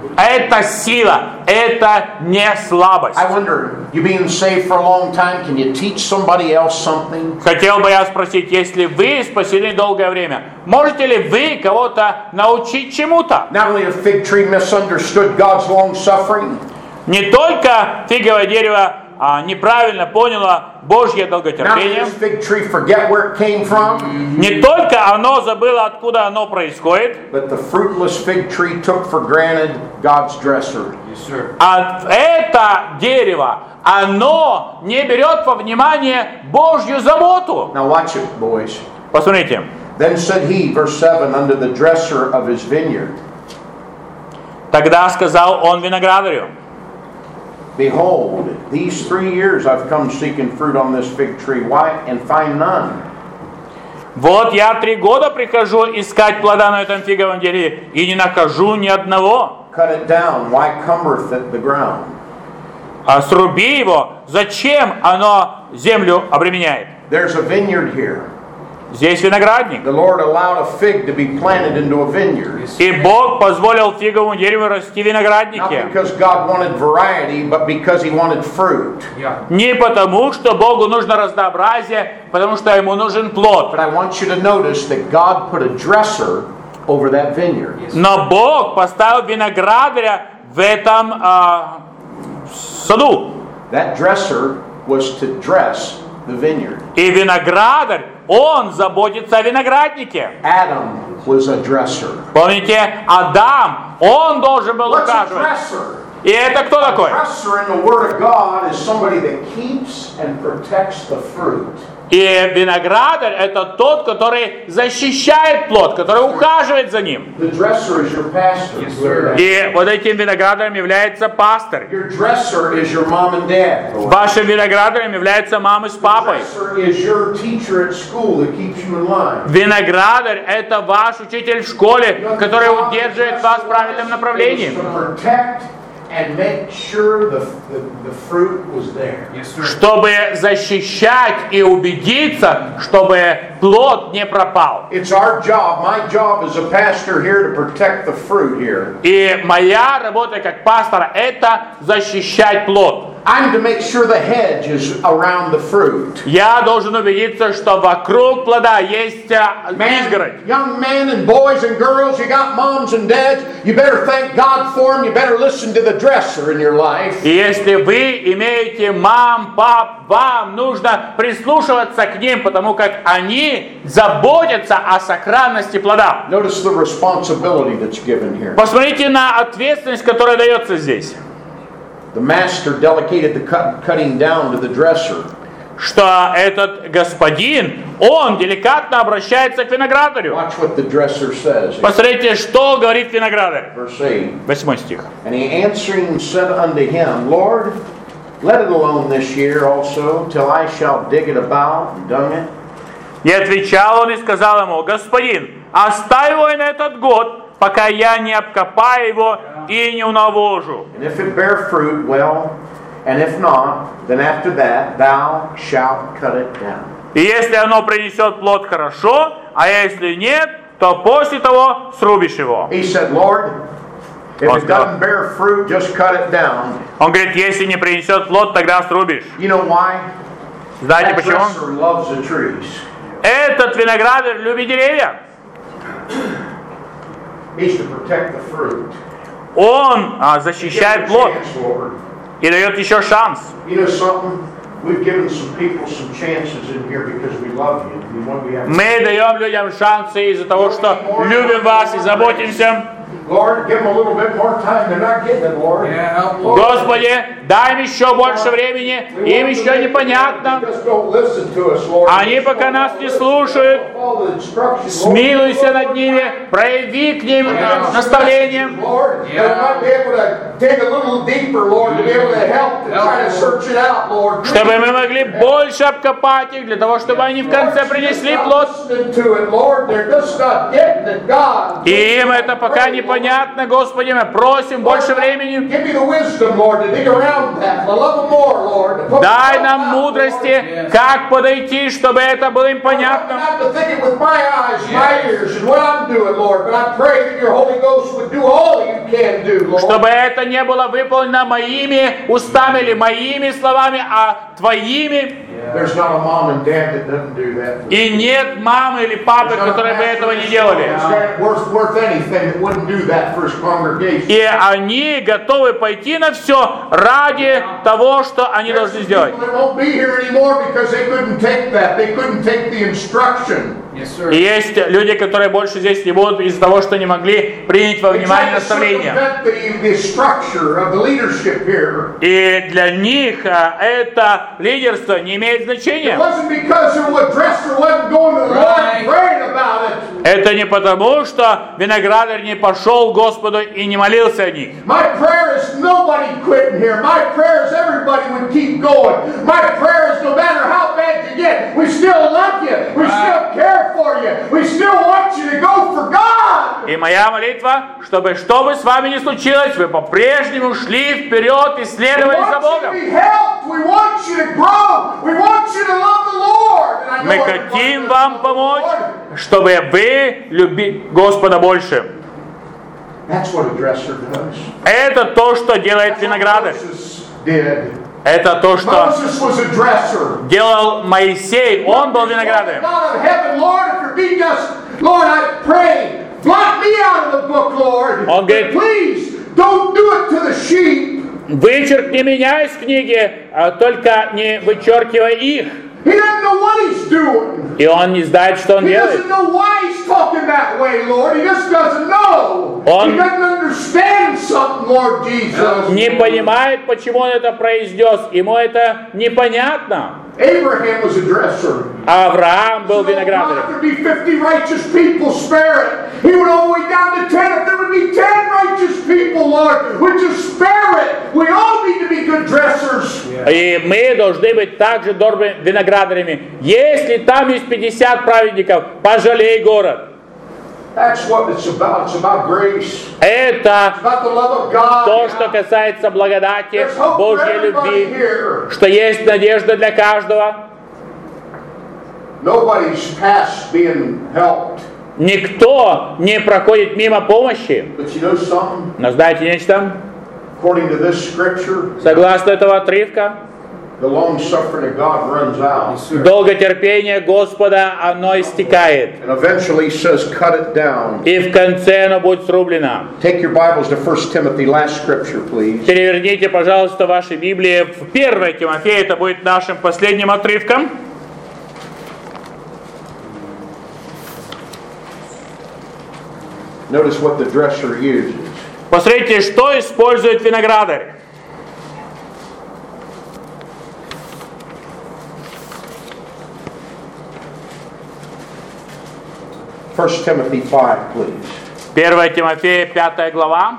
это сила, это не слабость. I wonder, you being saved for a long time, can you teach somebody else something? Хотел бы я спросить, если вы спасены долгое время, можете ли вы кого-то научить чему-то? Not only the fig tree misunderstood God's long suffering, Не только фиговое дерево а, неправильно поняло Божье not only долготерпение, does fig tree forget where it came from, не только оно забыло, откуда оно происходит, but the fruitless fig tree took for granted God's dresser. а это дерево, оно не берет во внимание Божью заботу. Now watch it, boys. Посмотрите, Then said he, verse seven, unto the dresser of his vineyard, Тогда сказал он виноградарю: Behold, these three years I've come seeking fruit on this fig tree, why, and find none. Вот я три года прихожу искать плода на этом фиговом дереве, и не нахожу ни одного. Cut it down, why cumbereth it the ground? А сруби его, зачем оно землю обременяет? There's a vineyard here. Здесь виноградник. The Lord allowed a fig to be planted into a vineyard. И Бог позволил фиговому дереву расти в Not винограднике. because God wanted variety, but because He wanted fruit. Не потому, что Богу нужно разнообразие, потому что ему нужен плод. But I want you to notice that God put a dresser over that vineyard. Но Бог поставил виноградаря в этом а, саду. That dresser was to dress the vineyard. И виноградарь, он заботится о винограднике. Adam was a dresser. Помните, Адам, он должен был What's a ухаживать. dresser? И это кто A такой? dresser in the Word of God is somebody that keeps and protects the fruit. И виноградарь это тот, который защищает плод, который ухаживает за ним. The dresser is your pastor. Yes, sir. И вот этим виноградарем является пастырь. Your dresser is your mom and dad. Вашим виноградарем является мама с папой. Dresser is your teacher at school that keeps you in line. Виноградарь это ваш учитель в школе, который удерживает вас в правильном направлении. To protect and make sure the, the, the fruit was there. Yes, sir. Чтобы защищать и убедиться, чтобы плод не пропал. It's our job, my job as a pastor here to protect the fruit here. И моя работа как пастора это защищать плод. I'm to make sure the hedge is around the fruit. Я должен убедиться, что вокруг плода есть а, изгородь. Young men and boys and girls, you got moms and dads, you better thank God for them, you better listen to the dresser in your life. И если вы имеете мам, пап, вам нужно прислушиваться к ним, потому как они заботятся о сохранности плода. Notice the responsibility that's given here. Посмотрите на ответственность, которая дается здесь. The master delegated the cut, cutting down to the dresser. Что этот господин, он деликатно обращается к виноградарю. Watch what the dresser says. Посмотрите, что говорит виноградарь. Verse eight. Восьмой стих. And he answering said unto him, Lord, let it alone this year also, till I shall dig it about and dung it. И отвечал он и сказал ему: Господин, оставь его и на этот год, пока я не обкопаю его и не унавожу. And if it bear fruit, well, and if not, then after that thou shalt cut it down. И если оно принесет плод, хорошо, а если нет, то после того срубишь его. He said, Lord, if it doesn't bear fruit, just cut it down. Он говорит, если не принесет плод, тогда срубишь. You know why? Знаете That почему? dresser loves the trees. Этот виноградарь любит деревья. He's to protect the fruit. Он а, Give защищает him a плод chance, Lord. и дает еще шанс. You know something? We've given some people some chances in here because we love you. We want we have. Мы даем людям шансы из-за того, что любим вас и заботимся. Lord, give them a little bit more time. They're not getting it, Lord. Yeah, help, Lord. Господи, дай им еще больше времени, им еще непонятно. Just don't listen to us, Lord. Они пока нас не слушают. Follow the instructions, Lord. Смилуйся над ними, прояви к ним наставление, Lord, they might be able to dig a little deeper, Lord, to be able to help to try to search it out, Lord. чтобы мы могли больше обкопать их, для того, чтобы они в конце принесли плод. И им это пока непонятно, Господи, мы просим больше времени. Дай нам мудрости, как подойти, чтобы это было им понятно. Чтобы это не было выполнено моими устами или моими словами, а Твоими. There's not a mom and dad that doesn't do that. И нет мамы или папы, которые бы этого не делали. Worth, worth anything that wouldn't do that for his congregation. И они готовы пойти на все ради того, что они должны сделать. They won't be here anymore because they couldn't take that. They couldn't take the instruction. И есть люди, которые больше здесь не будут из-за того, что не могли принять во внимание наставления. И для них а, это лидерство не имеет значения. Это не потому, что виноградарь не пошел к Господу и не молился о них. И моя молитва, чтобы что бы с вами ни случилось, вы по-прежнему шли вперед и следовали за Богом. Мы хотим вам помочь, чтобы вы любили Господа больше. Это то, что делает виноградарь. Это то, что делал Моисей. Он был виноградарем. Он говорит: вычеркни меня из книги, только не вычеркивай их. И он не знает, что он делает. Он не понимает, почему он это произнес. Ему это непонятно. Авраам был виноградарем. И мы должны быть также добрыми виноградарями. Если там есть пятьдесят праведников, пожалей город. That's what it's about. It's about grace. Это It's about the love of God. то, что касается благодати, There's hope for Божьей everybody любви, here. что есть надежда для каждого. Nobody's past being helped. Никто не проходит мимо помощи. But you know something? Но знаете нечто? According to this scripture, Согласно этого отрывка, the long suffering of God runs out. долготерпение Господа, оно истекает. And eventually he says, cut it down. И в конце оно будет срублено. Take your Bibles to First Timothy, last scripture, please. Переверните, пожалуйста, ваши Библии в первое Тимофея, это будет нашим последним отрывком. Notice what the dresser uses. Посмотрите, что использует виноградарь. First Timothy five, please. первое Тимофея, пятая глава,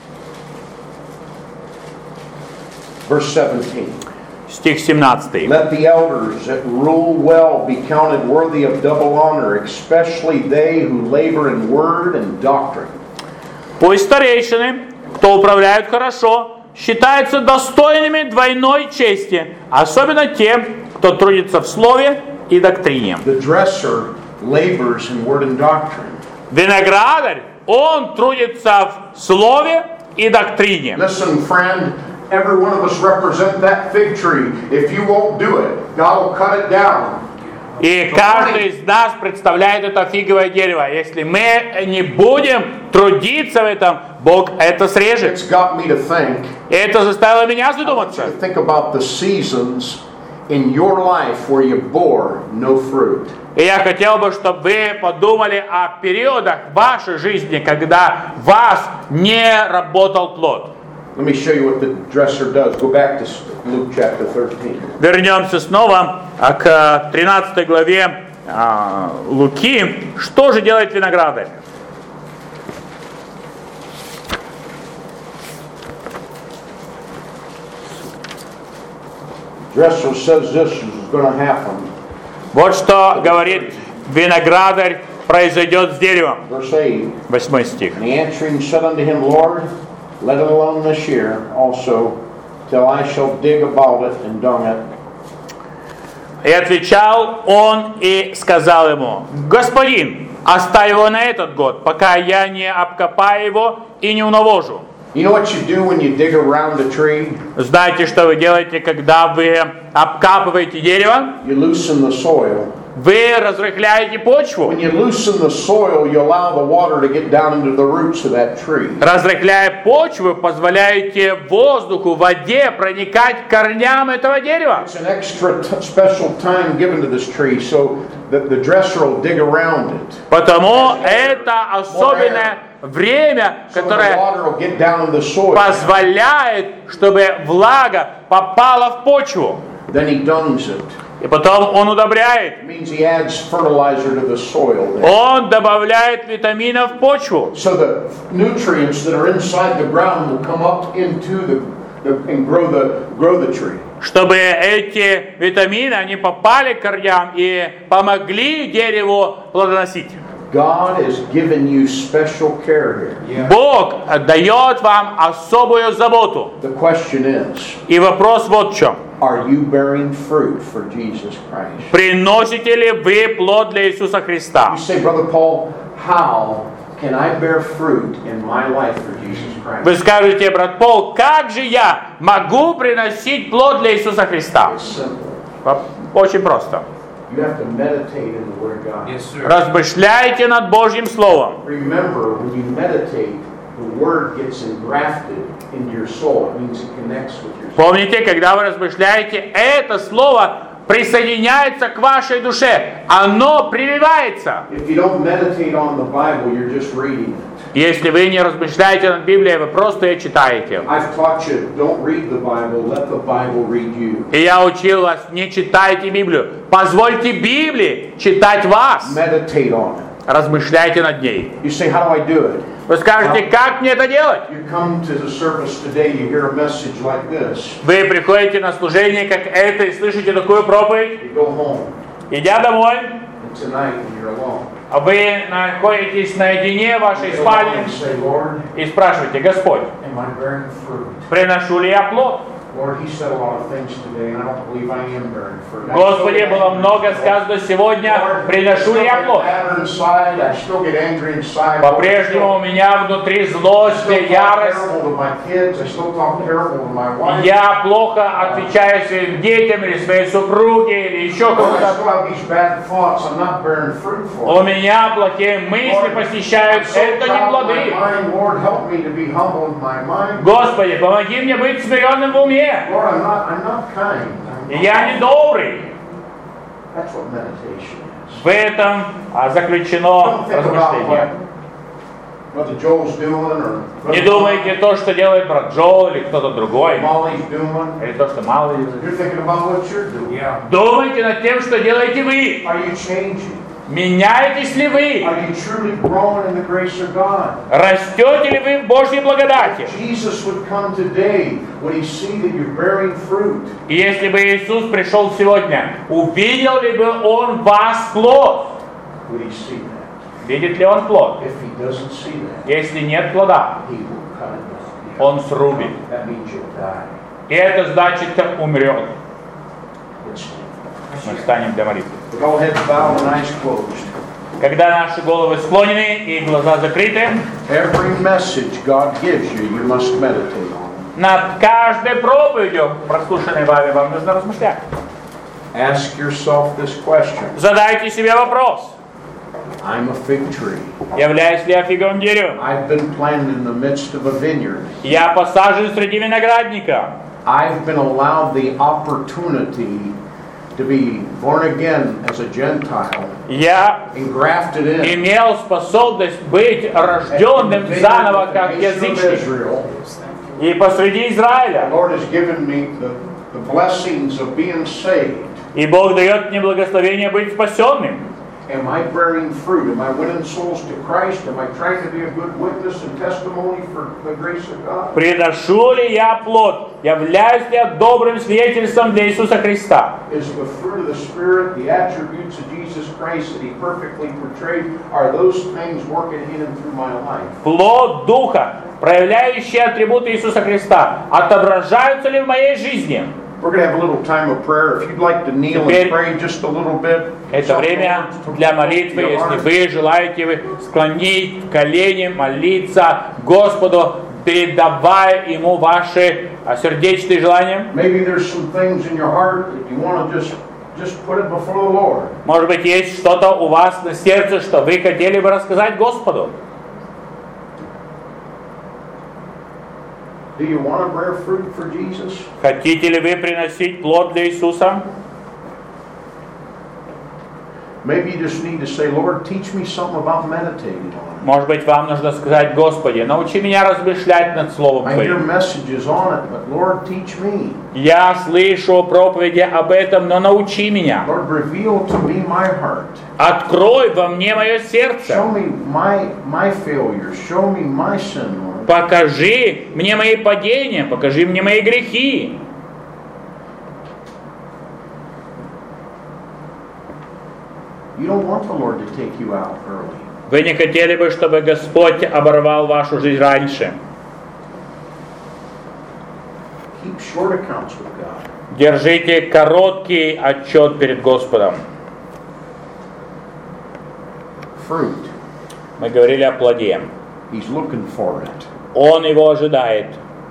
Verse seventeen. стих семнадцатый. Let the elders that rule well be counted worthy of double honor, especially they who labor in word and doctrine. Пусть старейшины, кто управляют хорошо, считаются достойными двойной чести, особенно те, кто трудится в слове и доктрине. The dresser labors in word and doctrine. Виноградарь, он трудится в слове и доктрине. Listen, friend, every one of us represent that fig tree. If you won't do it, God will cut it down. И каждый из нас представляет это фиговое дерево. Если мы не будем трудиться в этом, Бог это срежет. It's got me to think. И это заставило меня I want you задуматься. to think about the seasons in your life where you bore no fruit. И я хотел бы, чтобы вы подумали о периодах вашей жизни, когда в вас не работал плод. Let me show you what the dresser does. Go back to Luke chapter thirteen. Вернемся снова к тринадцатой главе а, Луки. Что же делает виноградарь? Dresser says this is going to happen. Вот что говорит виноградарь произойдет с деревом. Verse eight. Восьмой стих. And he answering said unto him, Lord, let it alone this year also, till I shall dig about it and dung it. И отвечал он и сказал ему: Господин, оставь его на этот год, пока я не обкопаю его и не унавожу. You know what you do when you dig around a tree? Знаете, что вы делаете, когда вы обкапываете дерево? You loosen the soil. Вы разрыхляете почву. When you loosen the soil, you allow the water to get down into the roots of that tree. Разрыхляя почву, позволяете воздуху, воде проникать к корням этого дерева. It's an extra t- special time given to this tree so that the dresser will dig around it. Потому это особенное время, So the которое water will get down in the soil. позволяет, чтобы влага попала в почву. Then he dungs it. И потом он удобряет. It means he adds fertilizer to the soil. Then. Он добавляет витаминов в почву. So the nutrients that are inside the ground will come up into the, the and grow the grow the tree. Чтобы эти витамины, они попали к корням и помогли дереву плодоносить. God has given you special care here. Бог дает вам особую заботу. The question is, И вопрос вот в чем. are you bearing fruit for Jesus Christ? Приносите ли вы плод для Иисуса Христа? You say, Brother Paul, how can I bear fruit in my life for Jesus Christ? Вы скажете, брат Пол, как же я могу приносить плод для Иисуса Христа? It's simple. Очень просто. You have to meditate in the Word of God. Yes, sir. Размышляйте над Божьим Словом. Remember, when you meditate, the Word gets engrafted into your soul. It means it connects with your soul. Помните, когда вы размышляете, это Слово присоединяется к вашей душе. Оно прививается. If you don't meditate on the Bible, you're just reading it. Если вы не размышляете над Библией, вы просто ее читаете. I've taught you, don't read the Bible, let the Bible read you. И я учил вас, не читайте Библию. Позвольте Библии читать вас. Meditate on it. Размышляйте над ней. You say, how do I do it? Вы скажете, как мне это делать? You come to the service today, you hear a message like this. Вы приходите на служение, как это, и слышите такую проповедь. You go home, Идя домой, and tonight when you're alone, вы находитесь наедине в вашей you go home спальне and say, Lord, и спрашиваете, Господь, am I bearing fruit? приношу ли я плод? Lord, he said a lot of things today, and I don't believe I am bearing fruit. Господи, было много сказано сегодня, приношу ли я плод? По-прежнему у меня внутри злость, ярость. Я плохо отвечаю своим детям или своей супруге, или еще кому-то. У меня плохие мысли посещают, это не плоды. Господи, помоги мне быть смиренным в уме. Я не добрый. В этом заключено размышление. Не думайте то, что делает брат Джо или кто-то другой, или то, что Малый делает. Думайте над тем, что делаете вы. Меняетесь ли вы? Растете ли вы в Божьей благодати? И если бы Иисус пришел сегодня, увидел ли бы Он вас плод? Видит ли Он плод? Если нет плода, Он срубит. И это значит, умрет. Мы встанем для молитвы. Когда наши головы склонены и глаза закрыты, над каждой проповедью, прослушанной вами, вам нужно размышлять. Ask yourself this question. Задайте себе вопрос. I'm a fig tree. Являюсь ли я фиговым деревом? I've been planted in the midst of a vineyard. Я посажен среди виноградника. I've been allowed the opportunity to be born again as a Gentile. Я engrafted in. Имел способность быть рожденным заново как язычник. И посреди Израиля. The Lord has given me the, the blessings of being saved. И Бог дает мне благословение быть спасенным. Am I bearing fruit? Am I winning souls to Christ? Am I trying to be a good witness and testimony for the grace of God? Приношу ли я плод? Являюсь ли я добрым свидетельством для Иисуса Христа? Is the fruit of the Spirit, the attributes of Jesus Christ that He perfectly portrayed, are those things working in and through my life? Плод Духа, проявляющие атрибуты Иисуса Христа, отображаются ли в моей жизни? We're going to have a little time of prayer. If you'd like to kneel and pray just a little bit. Это время для молитвы. Если вы желаете вы склонить колени, молиться Господу, передавая Ему ваши сердечные желания. Maybe there's some things in your heart that you want to just just put it before the Lord. Может быть, есть что-то у вас на сердце, что вы хотели бы рассказать Господу. Do you want to bear fruit for Jesus? Хотите ли вы приносить плод для Иисуса? Maybe you just need to say, Lord, teach me something about meditating on it. Может быть, вам нужно сказать: Господи, научи меня размышлять над Словом I hear Твоим. messages on it, but Lord, teach me. Я слышу проповеди об этом, но научи меня. Lord, reveal to me my heart. Открой во мне мое Show сердце. me my my failures. Show me my sin, Lord. Покажи мне мои падения, покажи мне мои грехи. You don't want the Lord to take you out early. Вы не хотели бы, чтобы Господь оборвал вашу жизнь раньше. Keep short accounts with God. Держите короткий отчет перед Господом. Fruit. Мы говорили о плоде. He's looking for it. Он его ожидает.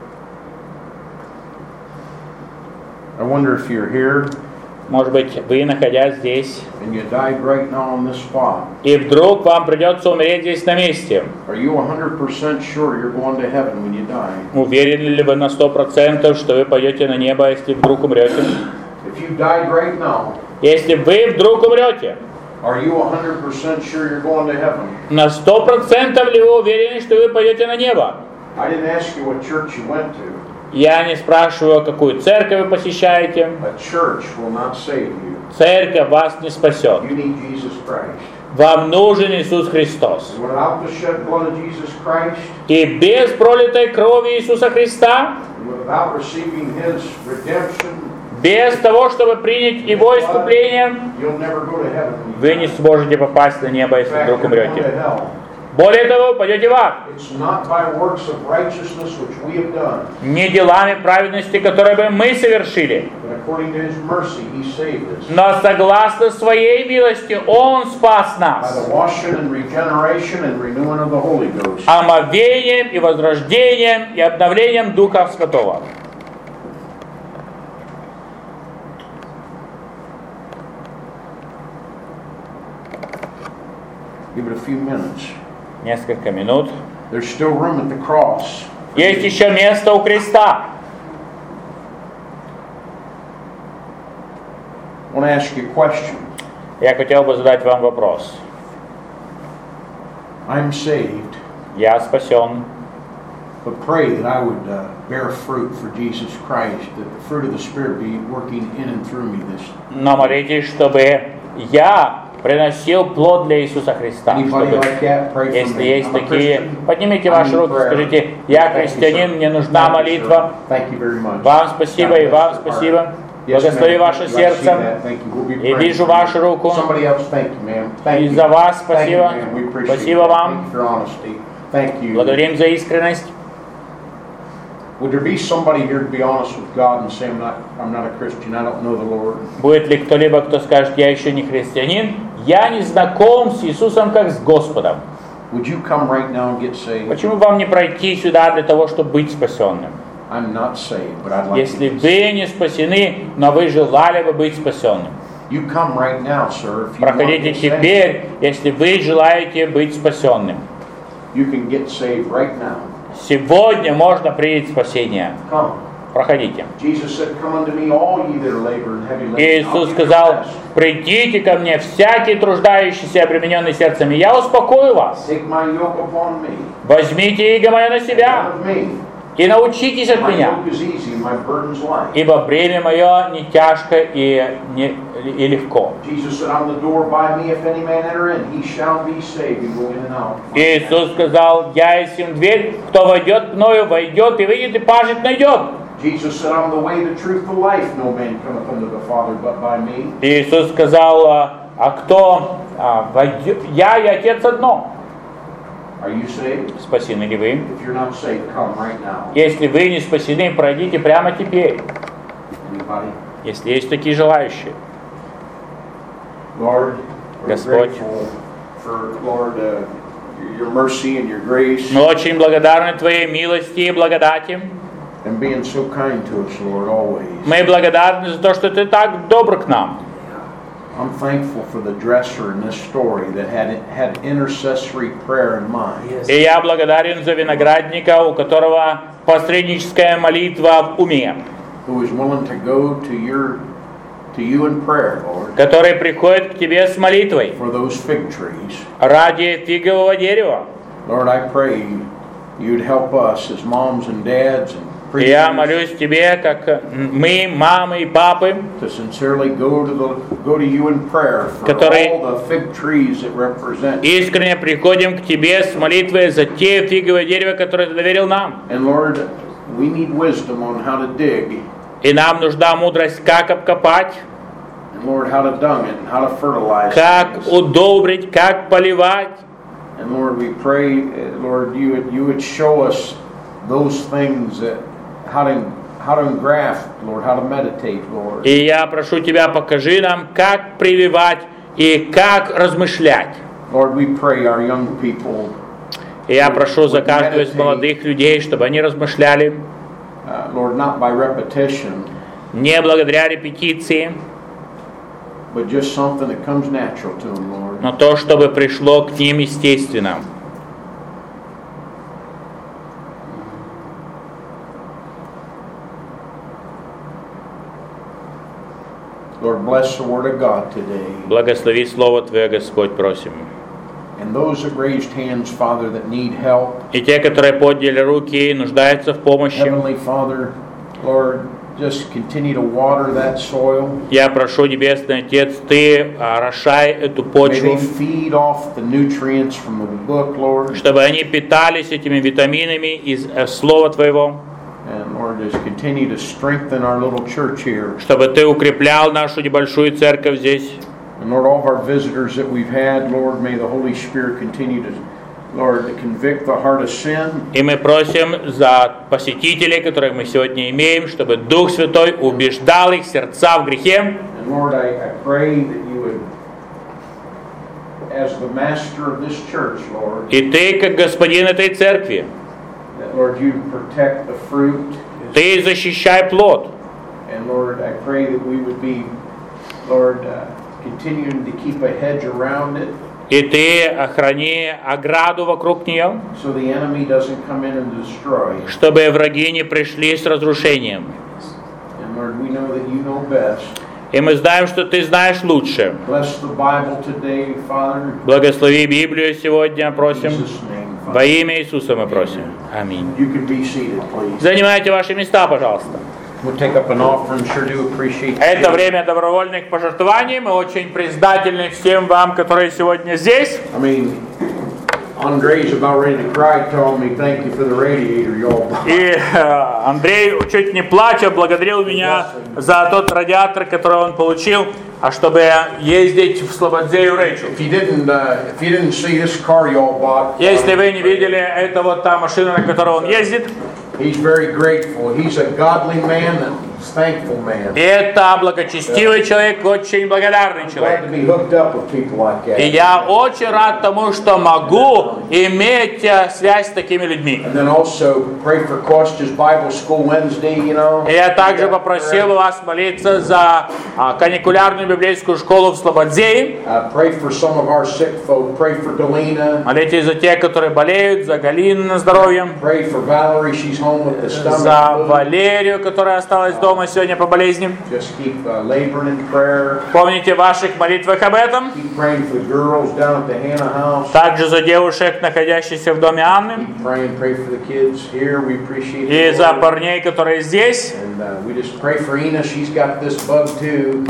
I wonder if you're here Может быть, вы, находясь здесь, and you died right now on this spot. и вдруг вам придется умереть здесь на месте. Are you one hundred percent sure you're going to heaven when you die? Уверены ли вы на сто процентов, что вы пойдете на небо, если вдруг умрете? If you died right now, Если вы вдруг умрете, are you one hundred percent sure you're going to heaven? на сто процентов ли вы уверены, что вы пойдете на небо? I didn't ask you what church you went to. Я не спрашиваю, какую церковь вы посещаете. A church will not save you. Церковь вас не спасет. You need Jesus Christ. Вам нужен Иисус Христос. And without the shed blood of Jesus Christ, И без пролитой крови Иисуса Христа, and without receiving His redemption, без того, чтобы принять Его искупление, you'll never go to heaven. вы не сможете попасть на небо, In если fact, вдруг you're going to умрете. hell. Более того, вы пойдете в ад. It's not by works of righteousness which we have done, Не делами праведности, которые бы мы совершили, but according to His mercy, He saved us. но согласно Своей милости Он спас By нас the washing and regeneration and renewing of the Holy Ghost. омовением и возрождением и обновлением Духа Святого. Give it a few minutes. Несколько минут. There's still room at the cross. Есть еще место у креста. I want to ask you a question. Я хотел бы задать вам вопрос. I'm saved, Я спасен, but pray that I would uh, bear fruit for Jesus Christ, that the fruit of the Spirit be working in and through me this. но молитесь, чтобы я приносил плод для Иисуса Христа. Anybody Чтобы, like that? Pray for если me. есть I'm a такие, Christian. поднимите I ваши need руки, prayer. скажите: я Thank you, христианин, sir. мне нужна Thank you, молитва. sir. Thank you very much. Вам спасибо God и вам bless your спасибо. heart. Yes, Благослови ma'am. ваше I see сердце. that. Thank you. We'll be И praying вижу for you. вашу руку. Somebody else, thank you, ma'am. Thank И you. за вас Thank you, спасибо. ma'am. We appreciate Спасибо that. вам. Thank you for honesty. Thank you. Благодарим за искренность. Would there be somebody here to be honest with God and say, I'm not, I'm not a Christian, I don't know the Lord? Будет ли кто-либо, кто скажет: я еще не христианин, я не знаком с Иисусом как с Господом? Would you come right now and get saved? Почему вам не пройти сюда для того, чтобы быть спасенным? I'm not saved, but I'd like Если to be saved. вы не спасены, но вы желали бы быть спасенным, You come right now, sir. If you want to проходите get saved, теперь, если вы желаете быть спасенным. you can get saved right now. Сегодня можно принять спасение. Come. Проходите. Jesus said, come unto me, all ye that are labor and heavy laden. I'll Иисус give you сказал: rest. придите ко мне, всякие труждающиеся и обремененные сердцем, и я успокою вас. Take my yoke upon me. Возьмите иго мое на себя Learn of me. и научитесь от My меня, yoke is easy, my burden's light. ибо бремя мое не тяжко и, не, и легко. Jesus said, I'm the door, by me, if any man enter in, he shall be saved and go in and out. Иисус сказал: я есть им дверь, кто войдет мною, войдет и выйдет, и пажить найдет. Jesus said, I'm the way, the truth, the life. No man cometh unto the Father but by me. Иисус сказал: а кто а, войдет? Я и Отец одно. Are you saved? Спасены ли вы? If you're not saved, come right now. Если вы не спасены, пройдите прямо теперь, Anybody? если есть такие желающие. Lord, we're Господь. grateful for, Lord, uh, your mercy and your grace Мы очень благодарны Твоей милости и благодати. and being so kind to us, Lord, always. Мы благодарны за то, что Ты так добр к нам. I'm thankful for the dresser in this story that had had intercessory prayer in mind. И я благодарен за виноградника, у которого посредническая молитва в уме, Who is willing to go to your to you in prayer, Lord, который приходит к тебе с молитвой for those fig trees. ради фигового дерева. Lord, I pray you'd help us as moms and dads and И я preachers молюсь тебе, как мы, мамы и папы, to sincerely go to the go to you in prayer for Которые- all the fig trees that represent. искренне приходим к тебе с молитвой за те фиговые дерева, которые ты доверил нам. And Lord, we need wisdom on how to dig, И нам нужна мудрость, как обкопать, and Lord, how to dung it, and how to fertilize как things. удобрить, как поливать. And Lord, we pray, uh, Lord, you would you would show us those things that how to how to engraft, Lord, how to meditate, Lord. И я прошу тебя, покажи нам, как прививать и как размышлять. Lord, we pray our young people, И я прошу за каждого из молодых людей, чтобы они размышляли uh, Lord, not by repetition, не благодаря репетиции, but just something that comes natural to them, Lord. но то, чтобы пришло к ним естественно. Lord, bless the word of God today. Благослови Слово Твое, Господь, просим. And those that raised hands, Father, that need help, И те, которые подняли руки, нуждаются в помощи, Heavenly Father, Lord, just continue to water that soil. я прошу, Небесный Отец, Ты орошай эту May they почву, feed off the nutrients from the book, Lord. чтобы они питались этими витаминами из э, Слова Твоего, And Lord, just continue to strengthen our little church here. чтобы Ты укреплял нашу небольшую церковь здесь. And Lord, all of our visitors that we've had, Lord, may the Holy Spirit continue to, Lord, to convict the heart of sin. И мы просим за посетителей, которых мы сегодня имеем, чтобы Дух Святой убеждал их сердца в грехе. And Lord, I, I pray that you would, as the master of this church, Lord, И Ты, как господин этой церкви, that Lord, you protect the fruit. Ты защищай плод. And Lord, I pray that we would be, Lord, uh, continuing to keep a hedge around it И Ты охрани ограду вокруг нее, so the enemy doesn't come in and destroy. чтобы враги не пришли с разрушением. And Lord, we know that you know best. И мы знаем, что Ты знаешь лучше. Bless the Bible today, Father. Благослови Библию сегодня, In просим. Jesus' name, Во Father. имя Иисуса мы просим. Аминь. You can be seated, please. Занимайте ваши места, пожалуйста. We'll take up an offering. Sure do appreciate Это it. время добровольных пожертвований. Мы очень признательны всем вам, которые сегодня здесь. I mean, Andre's about ready to cry, telling me thank you for the radiator y'all bought. И э, Андрей, чуть не плача, благодарил меня за тот радиатор, который он получил, а чтобы ездить в Слободзею Рэйчел. If you didn't, uh, if you didn't see this car y'all bought, Если вы не видели, это вот та машина, на которой он ездит. he's very grateful. He's a godly man and he's a thankful man. И это благочестивый человек, очень благодарный I'm glad человек. to be hooked up with people like И that. я очень рад тому, что могу иметь э, связь с такими людьми. And then also pray for Kostya's Bible School Wednesday, you know. И я также попросил вас молиться за а, каникулярную библейскую школу в Слободзее. Uh, pray for some of our sick folk. Pray for Delina. Молитесь за тех, которые болеют, за Галину на здоровье, Pray for Valerie. She's home with the за stomach flu. Валерию, которая осталась дома сегодня по болезни. Just keep uh, laboring in prayer. Помните в ваших молитвах об этом. Keep praying for the girls down at the Hannah house. Также за девушек, находящихся в доме Анны. Keep praying, pray for the kids here. We appreciate И the за Lord. парней, которые здесь. And uh, we just pray for Ina. She's got this bug too.